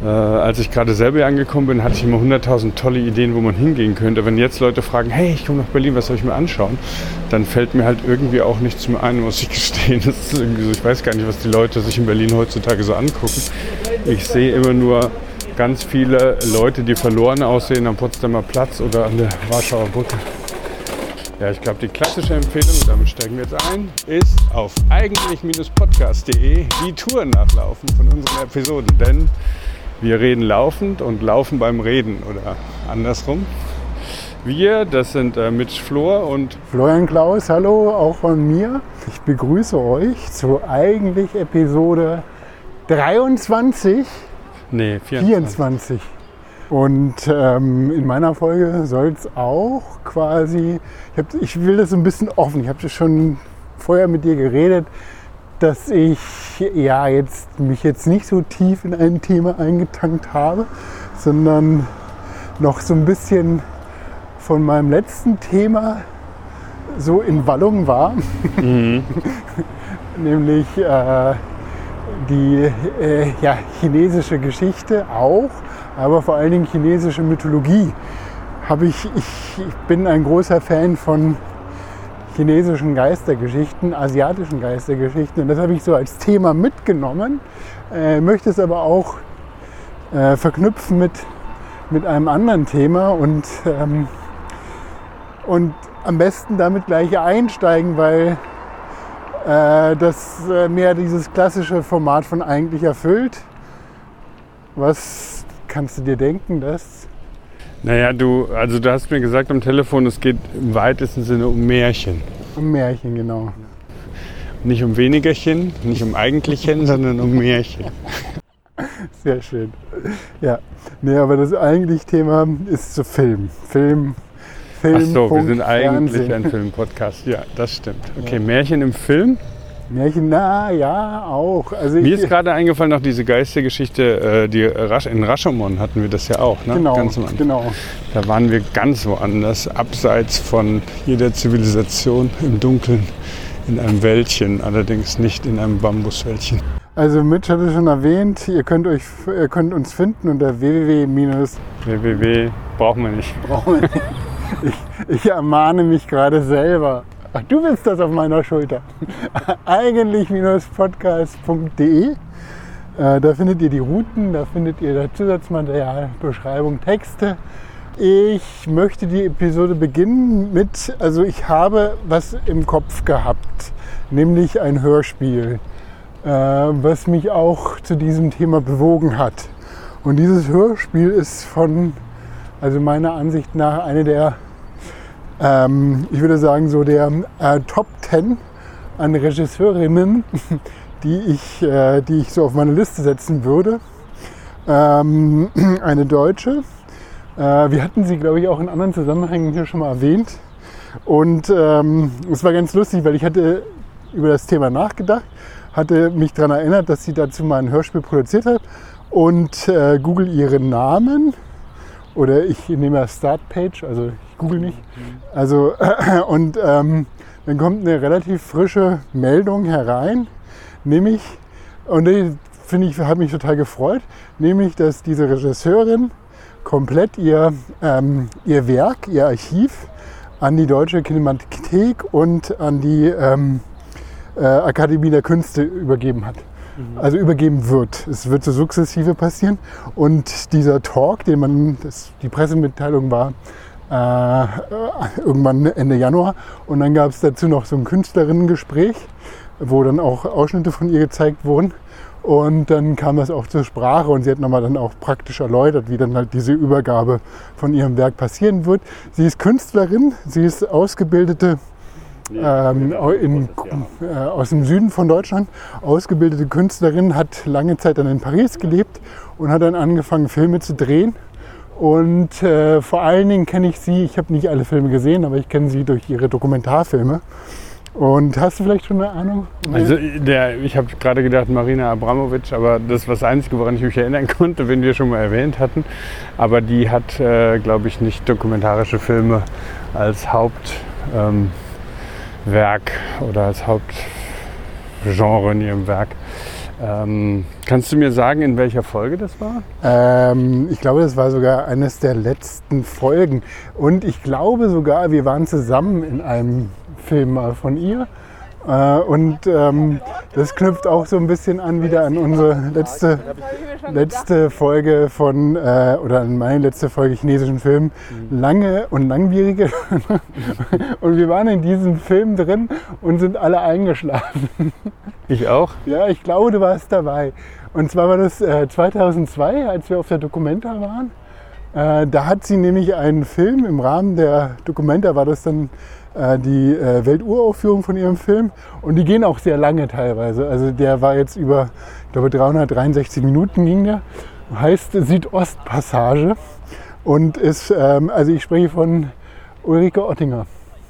Als ich gerade selber hier angekommen bin, hatte ich immer 100.000 tolle Ideen, wo man hingehen könnte. Wenn jetzt Leute fragen, hey, ich komme nach Berlin, was soll ich mir anschauen? Dann fällt mir halt irgendwie auch nichts mehr ein, muss ich gestehen. Das ist irgendwie so, ich weiß gar nicht, was die Leute sich in Berlin heutzutage so angucken. Ich sehe immer nur ganz viele Leute, die verloren aussehen am Potsdamer Platz oder an der Warschauer Brücke. Ja, ich glaube, die klassische Empfehlung, damit steigen wir jetzt ein, ist auf eigentlich-podcast.de die Touren nachlaufen von unseren Episoden. Denn wir reden laufend und laufen beim Reden oder andersrum. Wir, das sind Mitch Flor und Florian Klaus, hallo, auch von mir. Ich begrüße euch zu eigentlich Episode 23. Nee, 24. Und in meiner Folge soll es auch quasi, ich will das so ein bisschen offen, ich habe schon vorher mit dir geredet, dass ich mich jetzt nicht so tief in ein Thema eingetankt habe, sondern noch so ein bisschen von meinem letzten Thema so in Wallung war, nämlich die chinesische Geschichte auch, aber vor allen Dingen chinesische Mythologie. Ich bin ein großer Fan von chinesischen Geistergeschichten, asiatischen Geistergeschichten, und das habe ich so als Thema mitgenommen, möchte es aber auch verknüpfen mit einem anderen Thema und am besten damit gleich einsteigen, weil das mehr dieses klassische Format von eigentlich erfüllt. Was kannst du dir denken, dass... Naja, du hast mir gesagt am Telefon, es geht im weitesten Sinne um Märchen. Um Märchen, genau. Nicht um Wenigerchen, nicht um Eigentlichen, sondern um Märchen. Sehr schön. Ja, nee, aber das eigentliche Thema ist so Film. Ach so, wir sind eigentlich Fernsehen. ein Filmpodcast. Ja, das stimmt. Okay, ja. Märchen im Film? Märchen, auch. Also mir ist gerade eingefallen, noch diese Geistergeschichte, in Rashomon hatten wir das ja auch, ne? Genau, ganz am Anfang. Genau. Da waren wir ganz woanders, abseits von jeder Zivilisation, im Dunkeln, in einem Wäldchen, allerdings nicht in einem Bambuswäldchen. Also Mitch hatte schon erwähnt, ihr könnt uns finden unter www brauchen wir nicht. Ich ermahne mich gerade selber. Ach, du bist das auf meiner Schulter. Eigentlich-podcast.de. Da findet ihr die Routen, da findet ihr das Zusatzmaterial, Beschreibung, Texte. Ich möchte die Episode beginnen ich habe was im Kopf gehabt, nämlich ein Hörspiel, was mich auch zu diesem Thema bewogen hat. Und dieses Hörspiel ist meiner Ansicht nach eine der, ich würde sagen, so der Top 10 an Regisseurinnen, die ich so auf meine Liste setzen würde. Eine Deutsche. Wir hatten sie, glaube ich, auch in anderen Zusammenhängen hier schon mal erwähnt. Und es war ganz lustig, weil ich hatte über das Thema nachgedacht, hatte mich daran erinnert, dass sie dazu mal ein Hörspiel produziert hat und google ihren Namen. Oder ich nehme das Startpage, also ich google nicht. Also, und dann kommt eine relativ frische Meldung herein, nämlich, und die hat mich total gefreut, nämlich, dass diese Regisseurin komplett ihr Werk, ihr Archiv an die Deutsche Kinemathek und an die Akademie der Künste übergeben hat. Also übergeben wird. Es wird so sukzessive passieren. Und dieser Talk, die Pressemitteilung war irgendwann Ende Januar. Und dann gab es dazu noch so ein Künstlerinnengespräch, wo dann auch Ausschnitte von ihr gezeigt wurden. Und dann kam das auch zur Sprache und sie hat nochmal dann auch praktisch erläutert, wie dann halt diese Übergabe von ihrem Werk passieren wird. Sie ist Künstlerin, sie ist ausgebildete aus dem Süden von Deutschland, ausgebildete Künstlerin, hat lange Zeit dann in Paris gelebt und hat dann angefangen, Filme zu drehen. Und vor allen Dingen kenne ich sie, ich habe nicht alle Filme gesehen, aber ich kenne sie durch ihre Dokumentarfilme. Und hast du vielleicht schon eine Ahnung? Also ich habe gerade gedacht Marina Abramovic, aber das war das Einzige, woran ich mich erinnern konnte, wenn wir schon mal erwähnt hatten. Aber die hat, glaube ich, nicht dokumentarische Filme als Hauptwerk oder als Hauptgenre in ihrem Werk. Kannst du mir sagen, in welcher Folge das war? Ich glaube, das war sogar eines der letzten Folgen. Und ich glaube sogar, wir waren zusammen in einem Film mal von ihr. Das knüpft auch so ein bisschen an wieder an unsere letzte Folge oder an meine letzte Folge chinesischen Film, Lange und Langwierige. Und wir waren in diesem Film drin und sind alle eingeschlafen. Ich auch? Ja, ich glaube, du warst dabei. Und zwar war das 2002, als wir auf der Documenta waren. Da hat sie nämlich einen Film, im Rahmen der Documenta war das dann die Welturaufführung von ihrem Film, und die gehen auch sehr lange teilweise. Also der war jetzt über, ich glaube, 363 Minuten ging der. Heißt Südostpassage und ist, also ich spreche von Ulrike Oettinger.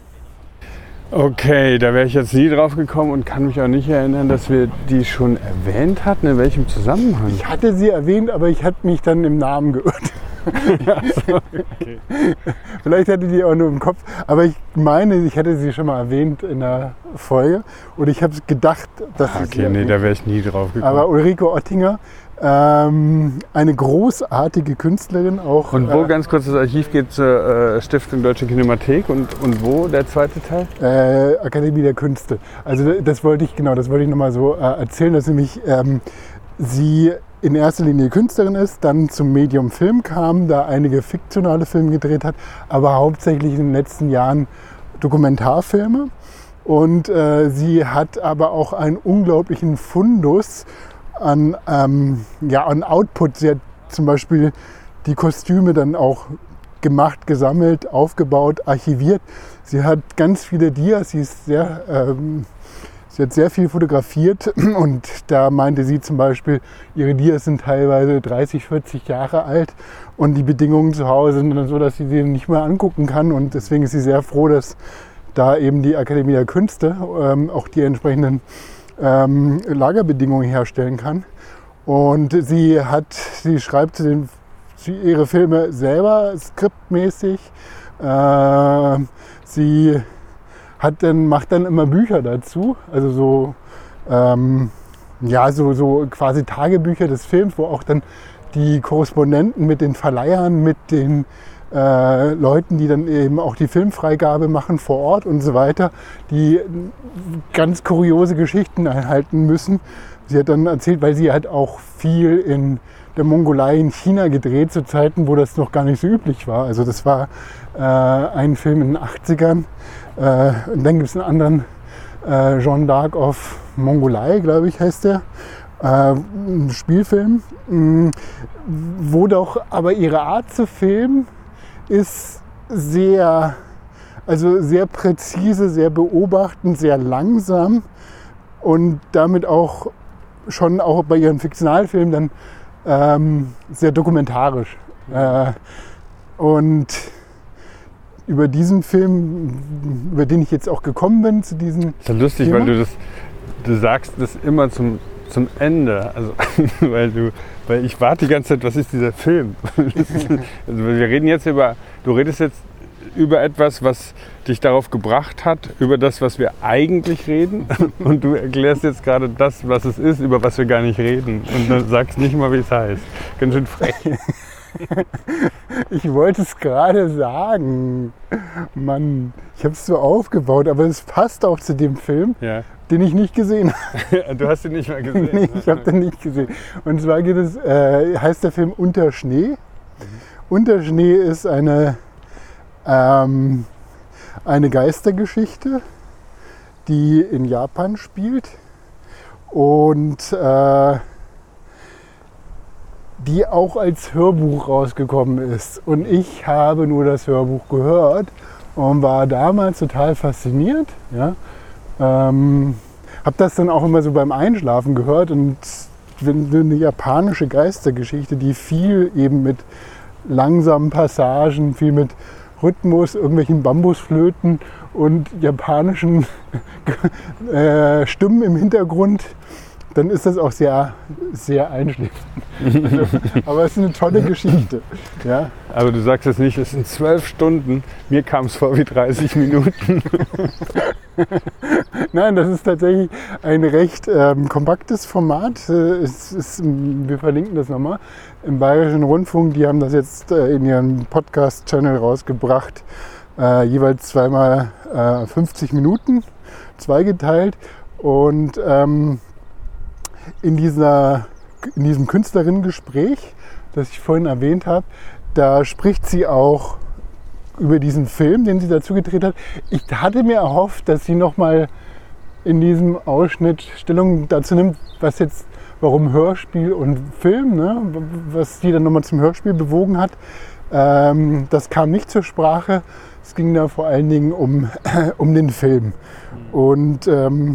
Okay, da wäre ich jetzt nie drauf gekommen und kann mich auch nicht erinnern, dass wir die schon erwähnt hatten. In welchem Zusammenhang? Ich hatte sie erwähnt, aber ich hatte mich dann im Namen geirrt. Ja, so, okay. Vielleicht hatte die auch nur im Kopf, aber ich meine, ich hätte sie schon mal erwähnt in der Folge und ich habe gedacht, dass ich okay, nee, da wäre ich nie drauf gekommen. Aber Ulrike Oettinger, eine großartige Künstlerin auch. Und wo ganz kurz das Archiv geht zur Stiftung Deutsche Kinemathek und wo der zweite Teil? Akademie der Künste. Also das wollte ich nochmal so erzählen, dass nämlich sie in erster Linie Künstlerin ist, dann zum Medium Film kam, da einige fiktionale Filme gedreht hat, aber hauptsächlich in den letzten Jahren Dokumentarfilme. Und sie hat aber auch einen unglaublichen Fundus an Output. Sie hat zum Beispiel die Kostüme dann auch gemacht, gesammelt, aufgebaut, archiviert. Sie hat ganz viele Dias, sie hat sehr viel fotografiert, und da meinte sie zum Beispiel, ihre Dias sind teilweise 30, 40 Jahre alt und die Bedingungen zu Hause sind dann so, dass sie nicht mehr angucken kann, und deswegen ist sie sehr froh, dass da eben die Akademie der Künste auch die entsprechenden Lagerbedingungen herstellen kann. Und sie schreibt ihre Filme selber skriptmäßig. Sie macht dann immer Bücher dazu, also so quasi Tagebücher des Films, wo auch dann die Korrespondenten mit den Verleihern, mit den Leuten, die dann eben auch die Filmfreigabe machen vor Ort und so weiter, die ganz kuriose Geschichten einhalten müssen. Sie hat dann erzählt, weil sie hat auch viel in der Mongolei in China gedreht, zu Zeiten, wo das noch gar nicht so üblich war. Also das war ein Film in den 80ern. Und dann gibt es einen anderen, Jeanne d'Arc of Mongolei, glaube ich, heißt der. Ein Spielfilm, wo doch aber ihre Art zu filmen ist sehr präzise, sehr beobachtend, sehr langsam und damit auch schon auch bei ihren Fiktionalfilmen dann sehr dokumentarisch. Und über diesen Film, über den ich jetzt auch gekommen bin, zu diesem Das ist ja lustig, Thema. weil du sagst das immer zum Ende, also weil ich warte die ganze Zeit, was ist dieser Film? Also wir reden jetzt du redest jetzt über etwas, was dich darauf gebracht hat, über das, was wir eigentlich reden, und du erklärst jetzt gerade das, was es ist, über was wir gar nicht reden, und dann sagst nicht mal, wie es heißt. Ganz schön frech. Ich wollte es gerade sagen. Mann, ich habe es so aufgebaut, aber es passt auch zu dem Film, Ja. den ich nicht gesehen habe. Du hast ihn nicht mal gesehen. Nee, ich habe den nicht gesehen. Und zwar heißt der Film Unter Schnee. Unter Schnee ist eine Geistergeschichte, die in Japan spielt und die auch als Hörbuch rausgekommen ist. Und ich habe nur das Hörbuch gehört und war damals total fasziniert. Ja? Habe das dann auch immer so beim Einschlafen gehört, und eine japanische Geistergeschichte, die viel eben mit langsamen Passagen, viel mit Rhythmus, irgendwelchen Bambusflöten und japanischen Stimmen im Hintergrund dann ist das auch sehr, sehr einschläfernd. Also, aber es ist eine tolle Geschichte. Ja. Aber du sagst jetzt nicht, es sind 12 Stunden. Mir kam es vor wie 30 Minuten. Nein, das ist tatsächlich ein recht kompaktes Format. Wir verlinken das nochmal. Im Bayerischen Rundfunk, die haben das jetzt in ihrem Podcast-Channel rausgebracht. Jeweils zweimal 50 Minuten, zweigeteilt. Und in diesem Künstlerinnengespräch, das ich vorhin erwähnt habe, da spricht sie auch über diesen Film, den sie dazu gedreht hat. Ich hatte mir erhofft, dass sie nochmal in diesem Ausschnitt Stellung dazu nimmt, warum Hörspiel und Film, ne, was sie dann nochmal zum Hörspiel bewogen hat. Das kam nicht zur Sprache. Es ging da vor allen Dingen um den Film. Und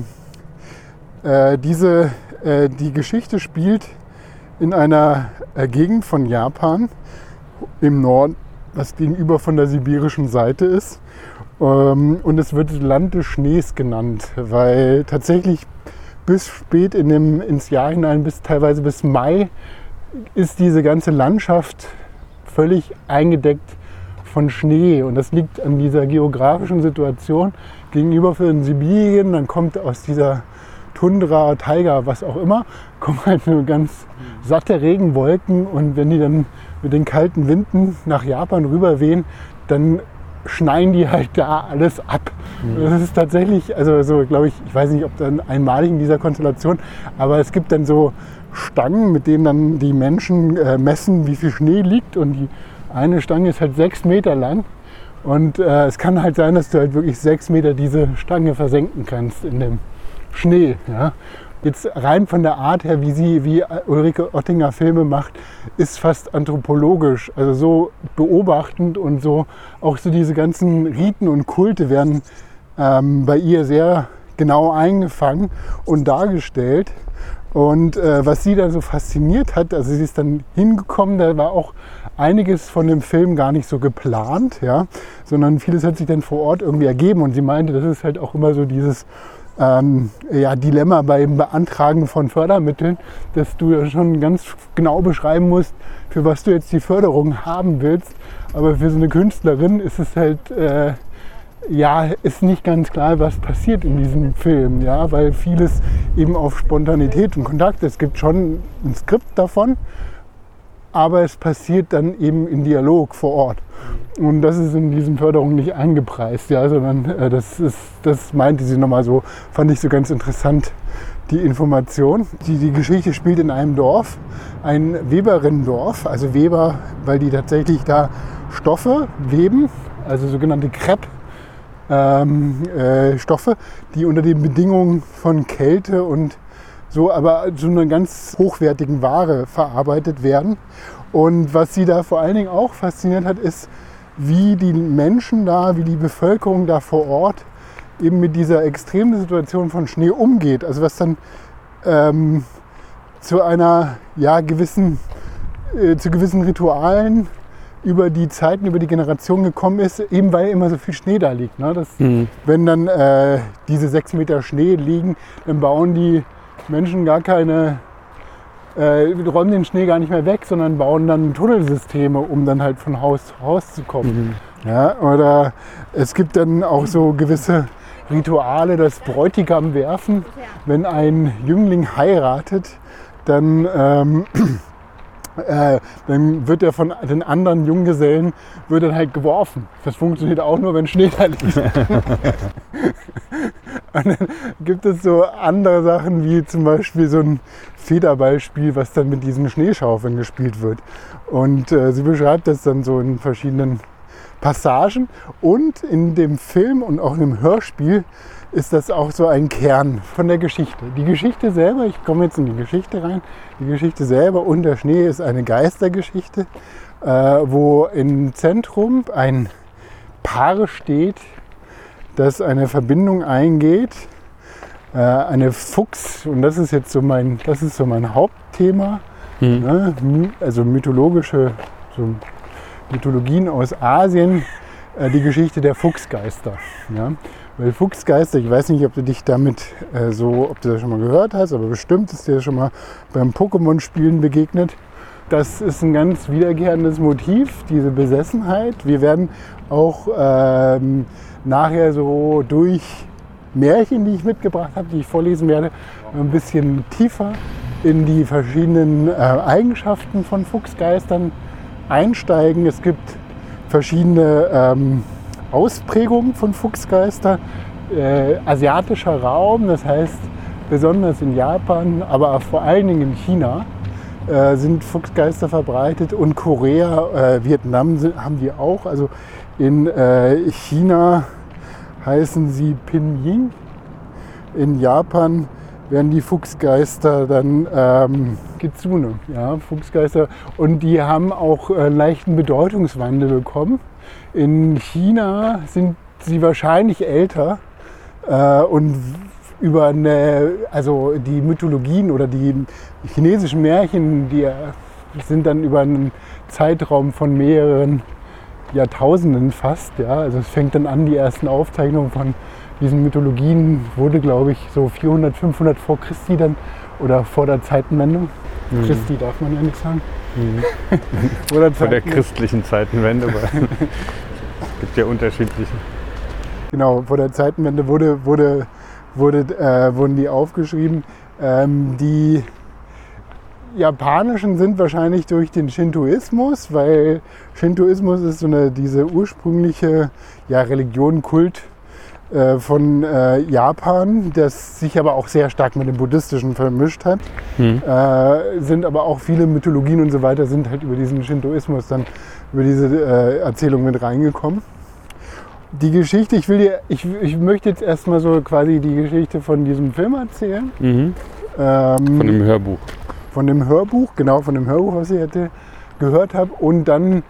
die Geschichte spielt in einer Gegend von Japan im Norden, was gegenüber von der sibirischen Seite ist. Und es wird das Land des Schnees genannt, weil tatsächlich bis spät ins Jahr hinein, teilweise bis Mai, ist diese ganze Landschaft völlig eingedeckt von Schnee. Und das liegt an dieser geografischen Situation gegenüber von Sibirien. Dann kommt aus dieser Tundra, Taiga, was auch immer, kommen halt nur ganz satte Regenwolken. Und wenn die dann mit den kalten Winden nach Japan rüberwehen, dann schneien die halt da alles ab. Das ist tatsächlich, also so glaube ich weiß nicht, ob dann einmalig in dieser Konstellation, aber es gibt dann so Stangen, mit denen dann die Menschen messen, wie viel Schnee liegt, und die eine Stange ist halt 6 Meter lang und es kann halt sein, dass du halt wirklich 6 Meter diese Stange versenken kannst in dem Schnee. Ja. Jetzt rein von der Art her, wie Ulrike Oettinger Filme macht, ist fast anthropologisch, also so beobachtend, und so auch so diese ganzen Riten und Kulte werden bei ihr sehr genau eingefangen und dargestellt. Und was sie dann so fasziniert hat, also sie ist dann hingekommen, da war auch einiges von dem Film gar nicht so geplant, ja, sondern vieles hat sich dann vor Ort irgendwie ergeben, und sie meinte, das ist halt auch immer so dieses Dilemma beim Beantragen von Fördermitteln, dass du schon ganz genau beschreiben musst, für was du jetzt die Förderung haben willst. Aber für so eine Künstlerin ist es halt, ist nicht ganz klar, was passiert in diesem Film, ja, weil vieles eben auf Spontanität und Kontakt, es gibt schon ein Skript davon, aber es passiert dann eben in Dialog vor Ort. Und das ist in diesen Förderungen nicht eingepreist, ja, sondern das meinte sie nochmal so, fand ich so ganz interessant, die Information. Die Geschichte spielt in einem Dorf, ein Weberinnendorf, also Weber, weil die tatsächlich da Stoffe weben, also sogenannte Krepp-Stoffe, die unter den Bedingungen von Kälte und so, aber zu einer ganz hochwertigen Ware verarbeitet werden. Und was sie da vor allen Dingen auch fasziniert hat, ist, wie die Menschen da, wie die Bevölkerung da vor Ort eben mit dieser extremen Situation von Schnee umgeht. Also was dann zu gewissen Ritualen über die Zeiten, über die Generation gekommen ist, eben weil immer so viel Schnee da liegt. Ne? Wenn dann diese 6 Meter Schnee liegen, dann bauen die Menschen räumen den Schnee gar nicht mehr weg, sondern bauen dann Tunnelsysteme, um dann halt von Haus zu Haus zu kommen. Ja, oder es gibt dann auch so gewisse Rituale, das Bräutigam werfen. Wenn ein Jüngling heiratet, dann wird er von den anderen Junggesellen halt geworfen. Das funktioniert auch nur, wenn Schnee da liegt. Und dann gibt es so andere Sachen, wie zum Beispiel so ein Federballspiel, was dann mit diesen Schneeschaufeln gespielt wird. Und sie beschreibt das dann so in verschiedenen Passagen. Und in dem Film und auch im Hörspiel ist das auch so ein Kern von der Geschichte. Die Geschichte selber, ich komme jetzt in die Geschichte rein, die Geschichte selber und der Schnee ist eine Geistergeschichte, wo im Zentrum ein Paar steht, das eine Verbindung eingeht, eine Fuchs, und das ist jetzt so mein Hauptthema, ne? Also Mythologien aus Asien, die Geschichte der Fuchsgeister. Ja? Weil Fuchsgeister, ich weiß nicht, ob du dich damit ob du das schon mal gehört hast, aber bestimmt ist dir schon mal beim Pokémon-Spielen begegnet. Das ist ein ganz wiederkehrendes Motiv, diese Besessenheit. Wir werden auch nachher so durch Märchen, die ich mitgebracht habe, die ich vorlesen werde, ein bisschen tiefer in die verschiedenen Eigenschaften von Fuchsgeistern einsteigen. Es gibt verschiedene Ausprägungen von Fuchsgeistern. Asiatischer Raum, das heißt besonders in Japan, aber auch vor allen Dingen in China sind Fuchsgeister verbreitet, und Korea, Vietnam haben die auch. Also in China heißen sie Pinyin. In Japan werden die Fuchsgeister dann Kitsune, ja, Fuchsgeister. Und die haben auch leichten Bedeutungswandel bekommen. In China sind sie wahrscheinlich älter und also die Mythologien oder die chinesischen Märchen, die sind dann über einen Zeitraum von mehreren Jahrtausenden fast. Ja. Also es fängt dann an, die ersten Aufzeichnungen von diesen Mythologien wurde, glaube ich, so 400, 500 vor Christi dann oder vor der Zeitenwende. Christi darf man ja nicht sagen. Vor der christlichen Zeitenwende, aber es gibt ja unterschiedliche. Genau, vor der Zeitenwende wurden die aufgeschrieben. Die japanischen sind wahrscheinlich durch den Shintoismus, weil Shintoismus ist diese ursprüngliche Religion, Kult von Japan, das sich aber auch sehr stark mit dem Buddhistischen vermischt hat. Sind aber auch viele Mythologien und so weiter sind halt über diesen Shintoismus dann über diese Erzählung mit reingekommen. Die Geschichte, ich möchte jetzt erstmal so quasi die Geschichte von diesem Film erzählen. Von dem Hörbuch. Von dem Hörbuch, genau, von dem Hörbuch, was ich gehört habe. Und dann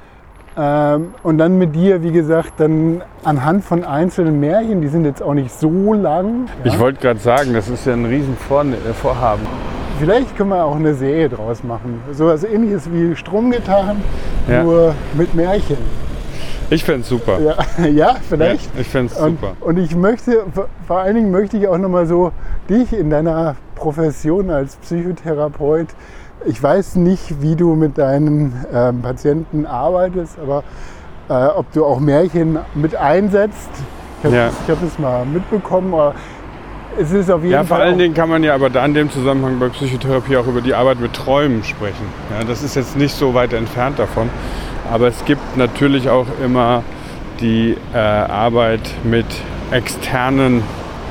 mit dir, wie gesagt, dann anhand von einzelnen Märchen, die sind jetzt auch nicht so lang. Ja? Ich wollte gerade sagen, das ist ja ein riesen Vorhaben. Vielleicht können wir auch eine Serie draus machen. So was Ähnliches wie Stromgetan, ja. Nur mit Märchen. Ich fände es super. Ja, vielleicht. Ja, ich fände es super. Und vor allen Dingen möchte ich auch nochmal so dich in deiner Profession als Psychotherapeut, ich weiß nicht, wie du mit deinen Patienten arbeitest, aber ob du auch Märchen mit einsetzt. Ich hab das mal mitbekommen, aber es ist auf jeden Fall. Ja, vor allen Dingen kann man ja aber da in dem Zusammenhang bei Psychotherapie auch über die Arbeit mit Träumen sprechen. Ja, das ist jetzt nicht so weit entfernt davon. Aber es gibt natürlich auch immer die Arbeit mit externen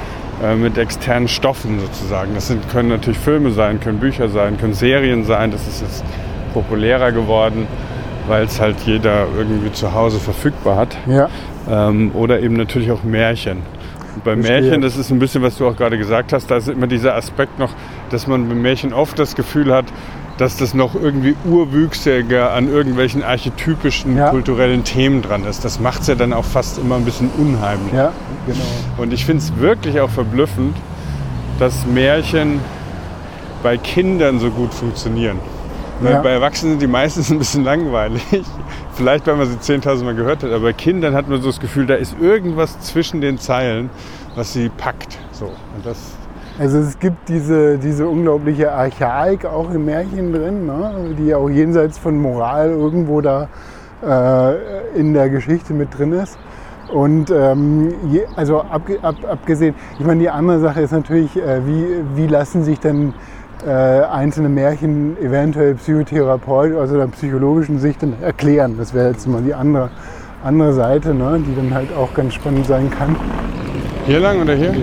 Stoffen sozusagen. Das können natürlich Filme sein, können Bücher sein, können Serien sein. Das ist jetzt populärer geworden, weil es halt jeder irgendwie zu Hause verfügbar hat. Ja. Oder eben natürlich auch Märchen. Und bei Märchen, das ist ein bisschen, was du auch gerade gesagt hast, da ist immer dieser Aspekt noch, dass man bei Märchen oft das Gefühl hat, dass das noch irgendwie urwüchsiger an irgendwelchen archetypischen kulturellen Themen dran ist. Das macht es ja dann auch fast immer ein bisschen unheimlich. Ja, genau. Und ich finde es wirklich auch verblüffend, dass Märchen bei Kindern so gut funktionieren. Weil bei Erwachsenen sind die meistens ein bisschen langweilig. Vielleicht, weil man sie 10.000 Mal gehört hat. Aber bei Kindern hat man so das Gefühl, da ist irgendwas zwischen den Zeilen, was sie packt. So. Und das also es gibt diese unglaubliche Archaik auch im Märchen drin, ne, die auch jenseits von Moral irgendwo da in der Geschichte mit drin ist. Und also abgesehen, ich meine, die andere Sache ist natürlich, wie lassen sich denn einzelne Märchen eventuell psychotherapeutisch, also der psychologischen Sicht dann erklären. Das wäre jetzt mal die andere Seite, ne, die dann halt auch ganz spannend sein kann. Hier lang oder hier?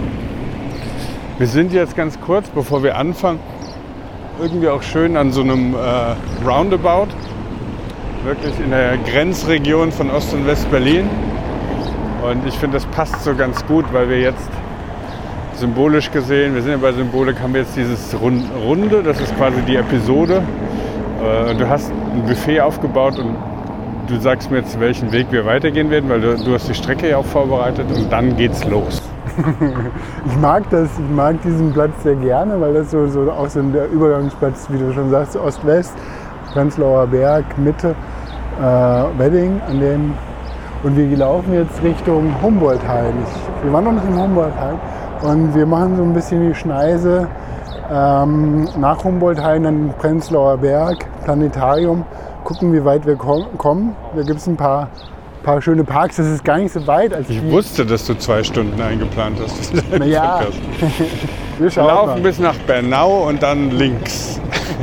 Wir sind jetzt ganz kurz, bevor wir anfangen, irgendwie auch schön an so einem Roundabout, wirklich in der Grenzregion von Ost- und West-Berlin. Und ich finde, das passt so ganz gut, weil wir jetzt symbolisch gesehen, wir sind ja bei Symbolik, haben wir jetzt dieses Runde, das ist quasi die Episode. Du hast ein Buffet aufgebaut und du sagst mir jetzt, welchen Weg wir weitergehen werden, weil du hast die Strecke ja auch vorbereitet und dann geht's los. Ich mag diesen Platz sehr gerne, weil das so auch so der Übergangsplatz, wie du schon sagst, Ost-West, Prenzlauer Berg, Mitte, Wedding, Und wir laufen jetzt Richtung Humboldt-Hain. Wir waren noch nicht im Humboldt-Hain und wir machen so ein bisschen die Schneise nach Humboldt-Hain, dann Prenzlauer Berg, Planetarium, gucken, wie weit wir kommen. Da gibt es ein paar schöne Parks, das ist gar nicht so weit. Ich wusste, dass du 2 Stunden eingeplant hast. Naja, wir laufen bis nach Bernau und dann links.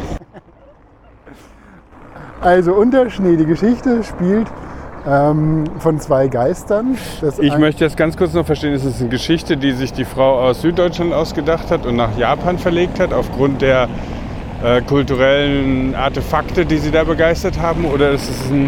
Also Unterschnee, die Geschichte spielt von 2 Geistern. Ich möchte jetzt ganz kurz noch verstehen, es ist eine Geschichte, die sich die Frau aus Süddeutschland ausgedacht hat und nach Japan verlegt hat, aufgrund der kulturellen Artefakte, die sie da begeistert haben? Oder ist es ein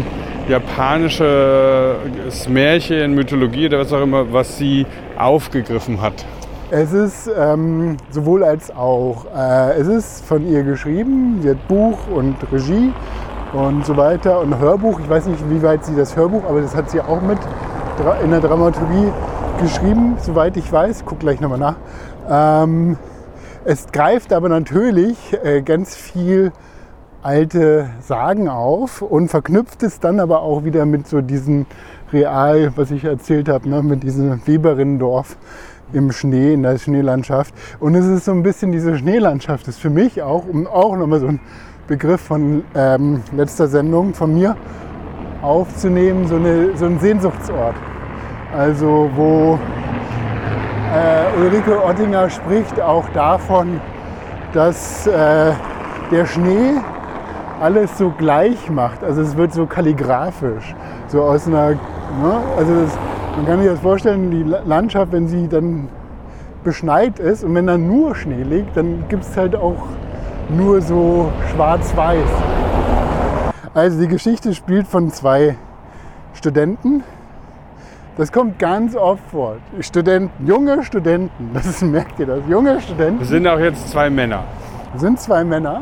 japanisches Märchen, Mythologie oder was auch immer, was sie aufgegriffen hat? Es ist sowohl als auch. Es ist von ihr geschrieben, sie hat Buch und Regie und so weiter und Hörbuch. Ich weiß nicht, wie weit sie das Hörbuch, aber das hat sie auch mit in der Dramaturgie geschrieben, soweit ich weiß. Guck gleich nochmal nach. Es greift aber natürlich ganz viel alte Sagen auf und verknüpft es dann aber auch wieder mit so diesem Real, was ich erzählt habe, ne, mit diesem Weberinnendorf im Schnee, in der Schneelandschaft. Und es ist so ein bisschen diese Schneelandschaft, das ist für mich auch, um auch nochmal so ein Begriff von letzter Sendung von mir aufzunehmen, so ein Sehnsuchtsort. Also wo Ulrike Ottinger spricht auch davon, dass der Schnee alles so gleich macht. Also es wird so kalligraphisch, so aus einer, ne? Also man kann sich das vorstellen, die Landschaft, wenn sie dann beschneit ist und wenn dann nur Schnee liegt, dann gibt es halt auch nur so schwarz-weiß. Also die Geschichte spielt von 2 Studenten. Das kommt ganz oft vor. Studenten, junge Studenten, merkt ihr das? Junge Studenten. Es sind auch jetzt 2 Männer. Es sind 2 Männer.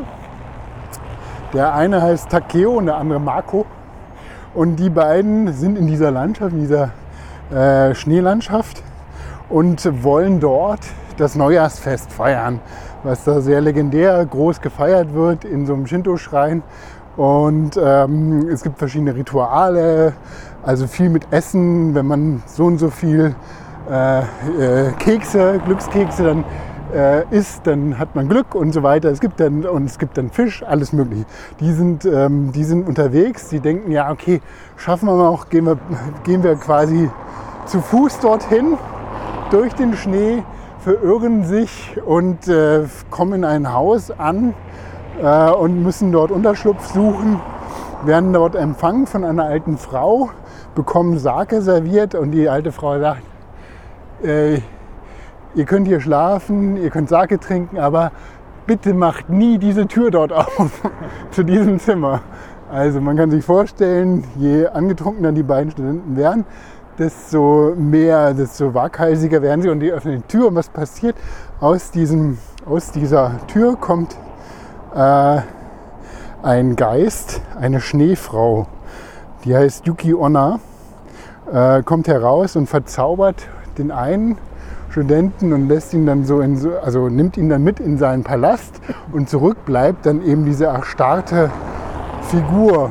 Der eine heißt Takeo und der andere Marco. Und die beiden sind in dieser Landschaft, in dieser Schneelandschaft und wollen dort das Neujahrsfest feiern, was da sehr legendär groß gefeiert wird in so einem Shinto-Schrein. Und es gibt verschiedene Rituale, also viel mit Essen, wenn man so und so viel Kekse, Glückskekse dann isst, dann hat man Glück und so weiter. Es gibt dann Fisch, alles mögliche. Die sind unterwegs, die denken, ja okay, schaffen wir noch, gehen wir quasi zu Fuß dorthin, durch den Schnee, verirren sich und kommen in ein Haus an und müssen dort Unterschlupf suchen, werden dort empfangen von einer alten Frau, bekommen Sake serviert und die alte Frau sagt, ihr könnt hier schlafen, ihr könnt Sake trinken, aber bitte macht nie diese Tür dort auf, zu diesem Zimmer. Also man kann sich vorstellen, je angetrunkener die beiden Studenten werden, desto waghalsiger werden sie und die öffnen die Tür. Und was passiert? Aus dieser Tür kommt ein Geist, eine Schneefrau, die heißt Yuki Onna, kommt heraus und verzaubert den einen Studenten und lässt ihn dann nimmt ihn dann mit in seinen Palast und zurück bleibt dann eben diese erstarrte Figur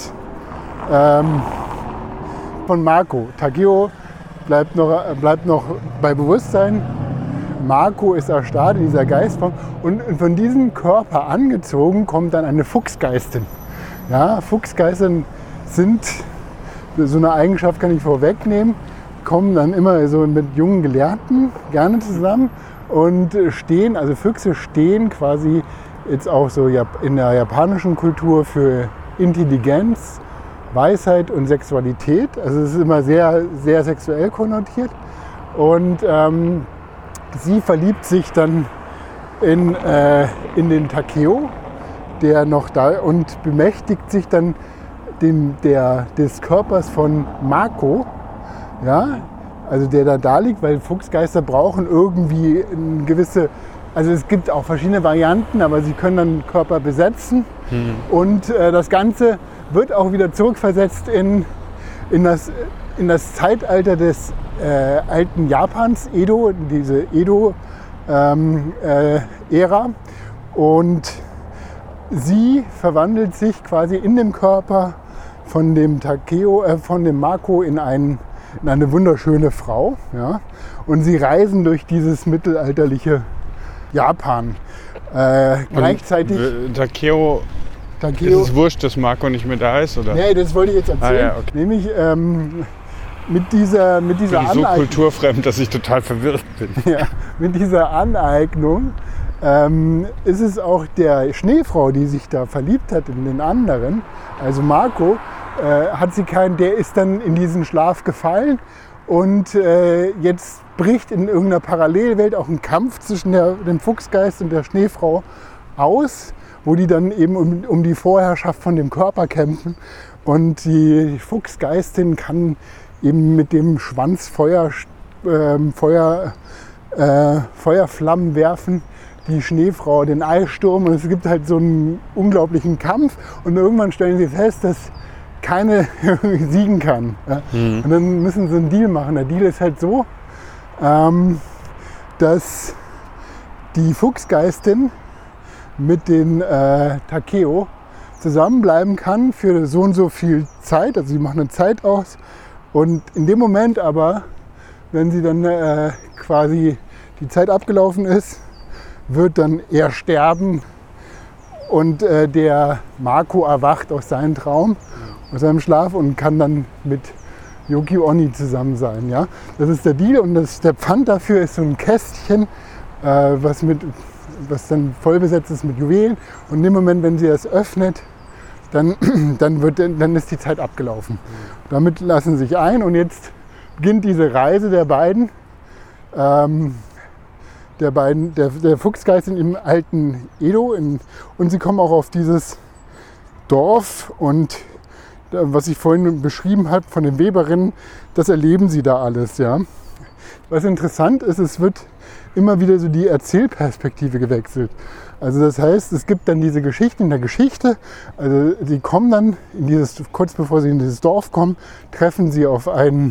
von Marco. Takeo bleibt noch bei Bewusstsein. Marco ist erstarrt in dieser Geistform und von diesem Körper angezogen kommt dann eine Fuchsgeistin. Ja, Fuchsgeister sind, so eine Eigenschaft kann ich vorwegnehmen, kommen dann immer so mit jungen Gelehrten gerne zusammen und Füchse stehen quasi jetzt auch so in der japanischen Kultur für Intelligenz, Weisheit und Sexualität. Also es ist immer sehr, sehr sexuell konnotiert. Und sie verliebt sich dann in den Takeo, der noch da und bemächtigt sich dann des Körpers von Marco, ja, also der da liegt, weil Fuchsgeister brauchen irgendwie eine gewisse, also es gibt auch verschiedene Varianten, aber sie können dann Körper besetzen und das Ganze wird auch wieder zurückversetzt in das Zeitalter des alten Japans, Edo, diese Edo-Ära. Und sie verwandelt sich quasi in dem Körper von dem von dem Mako in eine wunderschöne Frau. Ja? Und sie reisen durch dieses mittelalterliche Japan. Gleichzeitig. Takeo. Ist es wurscht, dass Mako nicht mehr da ist? Oder? Nee, das wollte ich jetzt erzählen. Okay. Nämlich mit dieser ich bin so kulturfremd, dass ich total verwirrt bin. Ja, mit dieser Aneignung ist es auch der Schneefrau, die sich da verliebt hat in den anderen, also Mako, der ist dann in diesen Schlaf gefallen und jetzt bricht in irgendeiner Parallelwelt auch ein Kampf zwischen dem Fuchsgeist und der Schneefrau aus, wo die dann eben um die Vorherrschaft von dem Körper kämpfen und die Fuchsgeistin kann eben mit dem Schwanz Feuerflammen werfen, die Schneefrau den Eissturm und es gibt halt so einen unglaublichen Kampf und irgendwann stellen sie fest, dass keine siegen kann. Ja? Und dann müssen sie einen Deal machen. Der Deal ist halt so, dass die Fuchsgeistin mit den Takeo zusammenbleiben kann für so und so viel Zeit. Also sie machen eine Zeit aus und in dem Moment aber, wenn sie dann quasi die Zeit abgelaufen ist, wird dann er sterben und der Mako erwacht aus seinem Traum, aus seinem Schlaf und kann dann mit Yoko Onni zusammen sein. Ja? Das ist der Deal und der Pfand dafür ist so ein Kästchen, was dann voll besetzt ist mit Juwelen und in dem Moment, wenn sie das öffnet, dann ist die Zeit abgelaufen. Damit lassen sie sich ein und jetzt beginnt diese Reise der beiden. Der Fuchsgeist im alten Edo und sie kommen auch auf dieses Dorf und was ich vorhin beschrieben habe von den Weberinnen, das erleben sie da alles. Ja. Was interessant ist, es wird immer wieder so die Erzählperspektive gewechselt. Also das heißt, es gibt dann diese Geschichte in der Geschichte, also die kommen dann kurz bevor sie in dieses Dorf kommen, treffen sie auf einen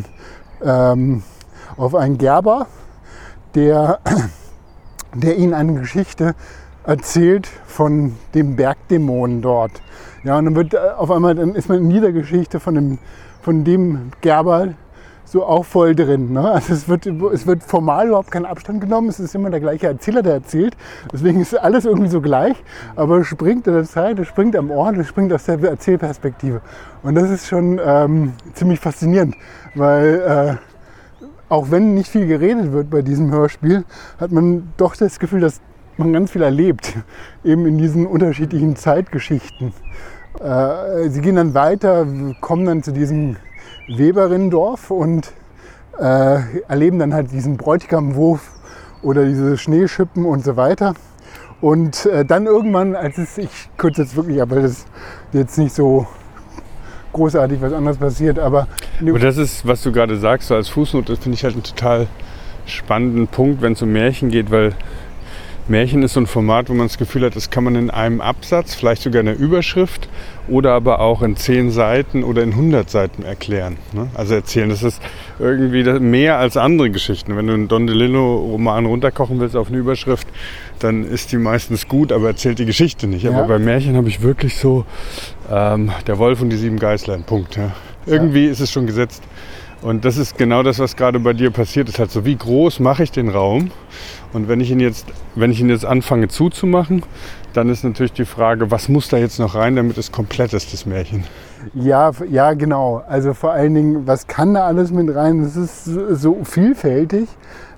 Gerber, der ihnen eine Geschichte erzählt von dem Bergdämonen dort. Ja, und dann ist man in dieser Geschichte von dem Gerber so auch voll drin. Ne? Also es wird formal überhaupt kein Abstand genommen, es ist immer der gleiche Erzähler, der erzählt. Deswegen ist alles irgendwie so gleich, aber es springt in der Zeit, es springt am Ort, es springt aus der Erzählperspektive. Und das ist schon ziemlich faszinierend, weil auch wenn nicht viel geredet wird bei diesem Hörspiel, hat man doch das Gefühl, dass man ganz viel erlebt, eben in diesen unterschiedlichen Zeitgeschichten. Sie gehen dann weiter, kommen dann zu diesem Weberinnendorf und erleben dann halt diesen Bräutigamwurf oder diese Schneeschippen und so weiter. Und dann irgendwann, ich kürze jetzt wirklich ab, weil das jetzt nicht so großartig was anderes passiert, aber das ist, was du gerade sagst, so als Fußnote, finde ich halt einen total spannenden Punkt, wenn es um Märchen geht, weil Märchen ist so ein Format, wo man das Gefühl hat, das kann man in einem Absatz, vielleicht sogar in der Überschrift oder aber auch in 10 Seiten oder in 100 Seiten erklären. Ne? Also erzählen, das ist irgendwie mehr als andere Geschichten. Wenn du einen Don DeLillo-Roman runterkochen willst auf eine Überschrift, dann ist die meistens gut, aber erzählt die Geschichte nicht. Ja. Aber bei Märchen habe ich wirklich so der Wolf und die 7 Geißlein, Punkt. Ja. Irgendwie ist es schon gesetzt. Und das ist genau das, was gerade bei dir passiert ist. Halt so, wie groß mache ich den Raum? Und wenn ich ihn jetzt anfange zuzumachen, dann ist natürlich die Frage, was muss da jetzt noch rein, damit es komplett ist, das Märchen? Ja, genau. Also vor allen Dingen, was kann da alles mit rein? Das ist so vielfältig.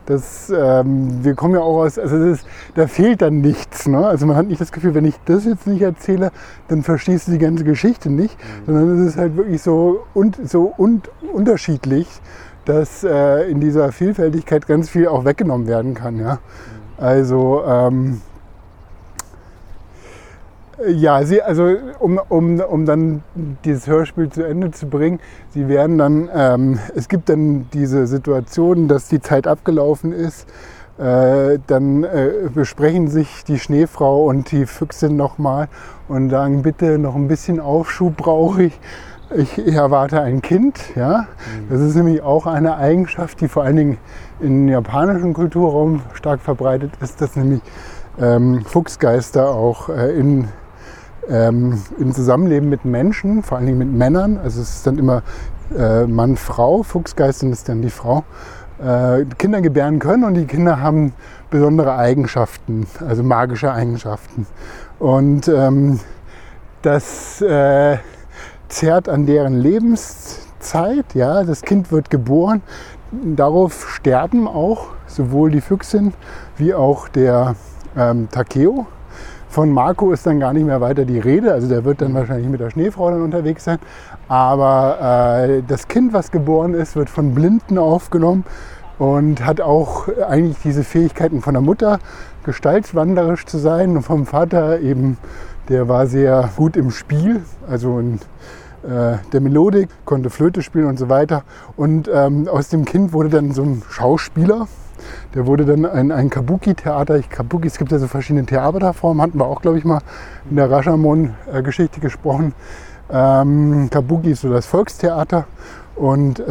Wir kommen ja auch aus, da fehlt dann nichts. Ne? Also man hat nicht das Gefühl, wenn ich das jetzt nicht erzähle, dann verstehst du die ganze Geschichte nicht. Sondern es ist halt wirklich so unterschiedlich, dass in dieser Vielfältigkeit ganz viel auch weggenommen werden kann. Ja? Also um dann dieses Hörspiel zu Ende zu bringen, sie werden dann, es gibt dann diese Situation, dass die Zeit abgelaufen ist, dann besprechen sich die Schneefrau und die Füchsin nochmal und sagen, bitte noch ein bisschen Aufschub brauche ich. Ich erwarte ein Kind. Ja? Das ist nämlich auch eine Eigenschaft, die vor allen Dingen im japanischen Kulturraum stark verbreitet ist, dass nämlich Fuchsgeister auch im Zusammenleben mit Menschen, vor allen Dingen mit Männern, also es ist dann immer Mann, Frau, Fuchsgeistin ist dann die Frau, Kinder gebären können und die Kinder haben besondere Eigenschaften, also magische Eigenschaften. Und das zerrt an deren Lebenszeit. Ja? Das Kind wird geboren, darauf sterben auch sowohl die Füchsin wie auch der Takeo. Von Marco ist dann gar nicht mehr weiter die Rede, also der wird dann wahrscheinlich mit der Schneefrau dann unterwegs sein. Aber das Kind, was geboren ist, wird von Blinden aufgenommen und hat auch eigentlich diese Fähigkeiten von der Mutter, gestaltwandlerisch zu sein, und vom Vater eben, der war sehr gut im Spiel, also in der Melodik, konnte Flöte spielen und so weiter. Und aus dem Kind wurde dann so ein Schauspieler. Der wurde dann ein Kabuki-Theater. Es gibt ja so verschiedene Theaterformen, hatten wir auch, glaube ich, mal in der Rashomon-Geschichte gesprochen. Kabuki ist so das Volkstheater und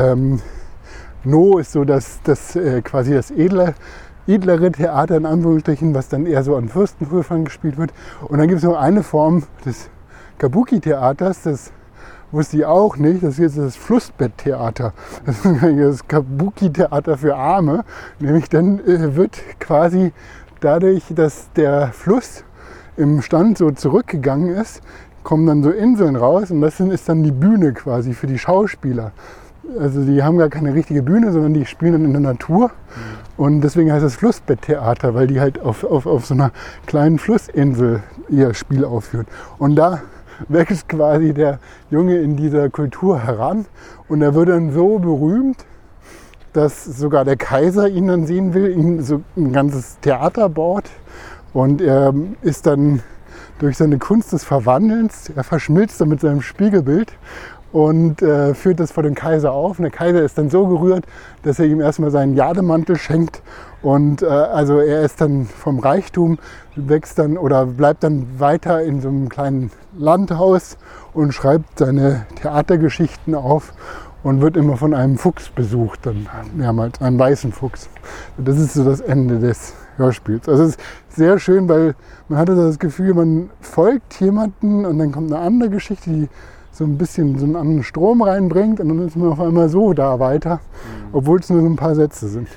No ist so quasi das edlere Theater in Anführungsstrichen, was dann eher so an Fürstenhöfern gespielt wird. Und dann gibt es noch eine Form des Kabuki-Theaters, das wusste ich auch nicht, das ist das Flussbetttheater. Das ist das Kabuki-Theater für Arme. Nämlich dann wird quasi dadurch, dass der Fluss im Stand so zurückgegangen ist, kommen dann so Inseln raus und das ist dann die Bühne quasi für die Schauspieler. Also die haben gar keine richtige Bühne, sondern die spielen dann in der Natur. Und deswegen heißt es Flussbetttheater, weil die halt auf so einer kleinen Flussinsel ihr Spiel aufführen. Und da wächst quasi der Junge in dieser Kultur heran und er wird dann so berühmt, dass sogar der Kaiser ihn dann sehen will, ihm so ein ganzes Theater baut und er ist dann durch seine Kunst des Verwandelns, er verschmilzt dann mit seinem Spiegelbild und führt das vor den Kaiser auf. Und der Kaiser ist dann so gerührt, dass er ihm erstmal seinen Jademantel schenkt. Und also er ist dann vom Reichtum, wächst dann oder bleibt dann weiter in so einem kleinen Landhaus und schreibt seine Theatergeschichten auf und wird immer von einem Fuchs besucht, dann mehrmals einem weißen Fuchs. Das ist so das Ende des Hörspiels. Also es ist sehr schön, weil man hatte das Gefühl, man folgt jemanden und dann kommt eine andere Geschichte, die so ein bisschen so einen anderen Strom reinbringt und dann ist man auf einmal so da weiter, obwohl es nur so ein paar Sätze sind.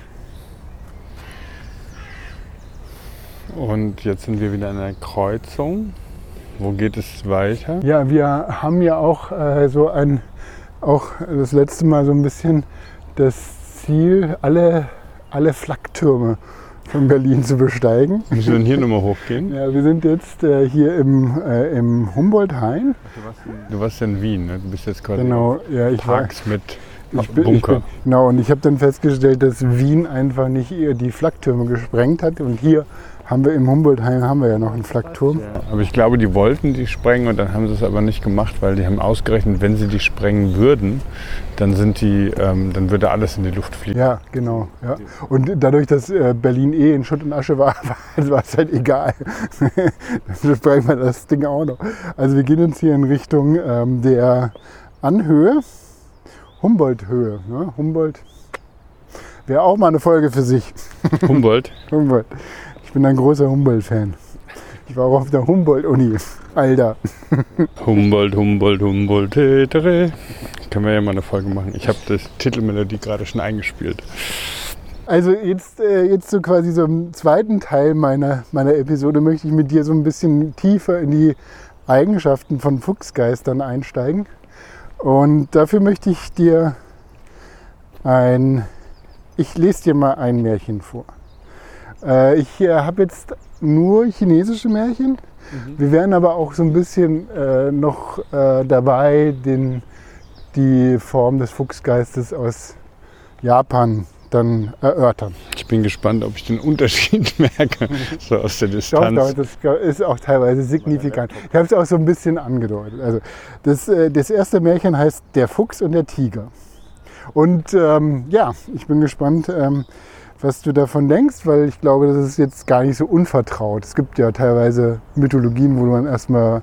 Und jetzt sind wir wieder an einer Kreuzung. Wo geht es weiter? Ja, wir haben ja auch auch das letzte Mal so ein bisschen das Ziel, alle Flaktürme von Berlin zu besteigen. Müssen wir denn hier nochmal hochgehen? Ja, wir sind jetzt hier im Humboldt-Hain. Du warst in Wien, ne? Du bist jetzt quasi tags mit Bunker. Genau, und ich habe dann festgestellt, dass Wien einfach nicht die Flaktürme gesprengt hat. Und hier haben wir im Humboldt-Hain ja noch einen Flakturm. Ja, aber ich glaube, die wollten die sprengen und dann haben sie es aber nicht gemacht, weil die haben ausgerechnet, wenn sie die sprengen würden, dann dann würde alles in die Luft fliegen. Ja, genau. Ja. Und dadurch, dass Berlin in Schutt und Asche war es halt egal. Dann sprengen wir das Ding auch noch. Also wir gehen jetzt hier in Richtung der Anhöhe, Humboldt-Höhe. Ne? Humboldt wäre auch mal eine Folge für sich. Humboldt? Humboldt. Ich bin ein großer Humboldt-Fan. Ich war auch auf der Humboldt-Uni. Alter. Humboldt. Können wir ja mal eine Folge machen. Ich habe die Titelmelodie gerade schon eingespielt. Also jetzt so quasi so im zweiten Teil meiner Episode möchte ich mit dir so ein bisschen tiefer in die Eigenschaften von Fuchsgeistern einsteigen. Und dafür möchte ich dir ich lese dir mal ein Märchen vor. Ich habe jetzt nur chinesische Märchen. Wir werden aber auch so ein bisschen noch dabei, die Form des Fuchsgeistes aus Japan dann erörtern. Ich bin gespannt, ob ich den Unterschied merke, so aus der Distanz. Doch, das ist auch teilweise signifikant. Ich habe es auch so ein bisschen angedeutet. Also das erste Märchen heißt Der Fuchs und der Tiger. Und ich bin gespannt, was du davon denkst, weil ich glaube, das ist jetzt gar nicht so unvertraut. Es gibt ja teilweise Mythologien, wo man erstmal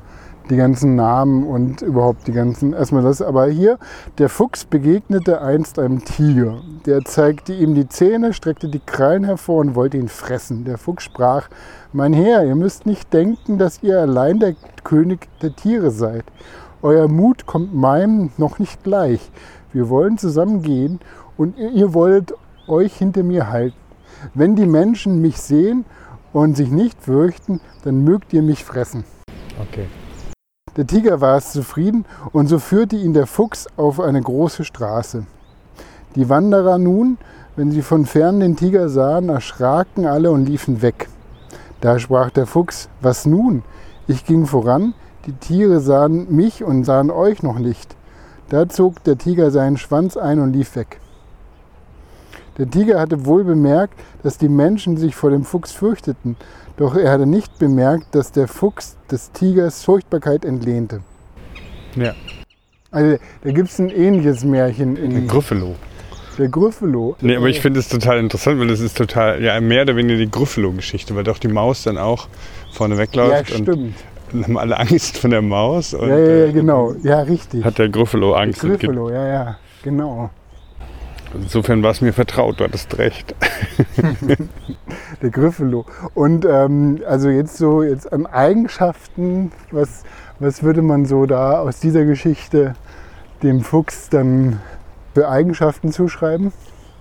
die ganzen Namen und überhaupt die ganzen, erstmal das. Aber hier, der Fuchs begegnete einst einem Tiger. Der zeigte ihm die Zähne, streckte die Krallen hervor und wollte ihn fressen. Der Fuchs sprach: Mein Herr, ihr müsst nicht denken, dass ihr allein der König der Tiere seid. Euer Mut kommt meinem noch nicht gleich. Wir wollen zusammen gehen und ihr wollt euch hinter mir halten. Wenn die Menschen mich sehen und sich nicht fürchten, dann mögt ihr mich fressen. Okay. Der Tiger war es zufrieden und so führte ihn der Fuchs auf eine große Straße. Die Wanderer nun, wenn sie von fern den Tiger sahen, erschraken alle und liefen weg. Da sprach der Fuchs: Was nun? Ich ging voran, die Tiere sahen mich und sahen euch noch nicht. Da zog der Tiger seinen Schwanz ein und lief weg. Der Tiger hatte wohl bemerkt, dass die Menschen sich vor dem Fuchs fürchteten, doch er hatte nicht bemerkt, dass der Fuchs des Tigers Furchtbarkeit entlehnte. Ja. Also da gibt es ein ähnliches Märchen in Gruffalo. Der Gruffalo. Nee, aber ich finde es total interessant, weil das ist total, ja, mehr oder weniger die Gruffalo-Geschichte, weil doch die Maus dann auch vorne wegläuft. Ja, stimmt. Und haben alle Angst vor der Maus. Und, ja, genau. Ja, richtig. Hat der Gruffalo Angst. Der Gruffalo, ja, genau. Insofern war es mir vertraut, du hattest recht. Der Gruffalo. Und also jetzt an Eigenschaften, was würde man so da aus dieser Geschichte dem Fuchs dann für Eigenschaften zuschreiben?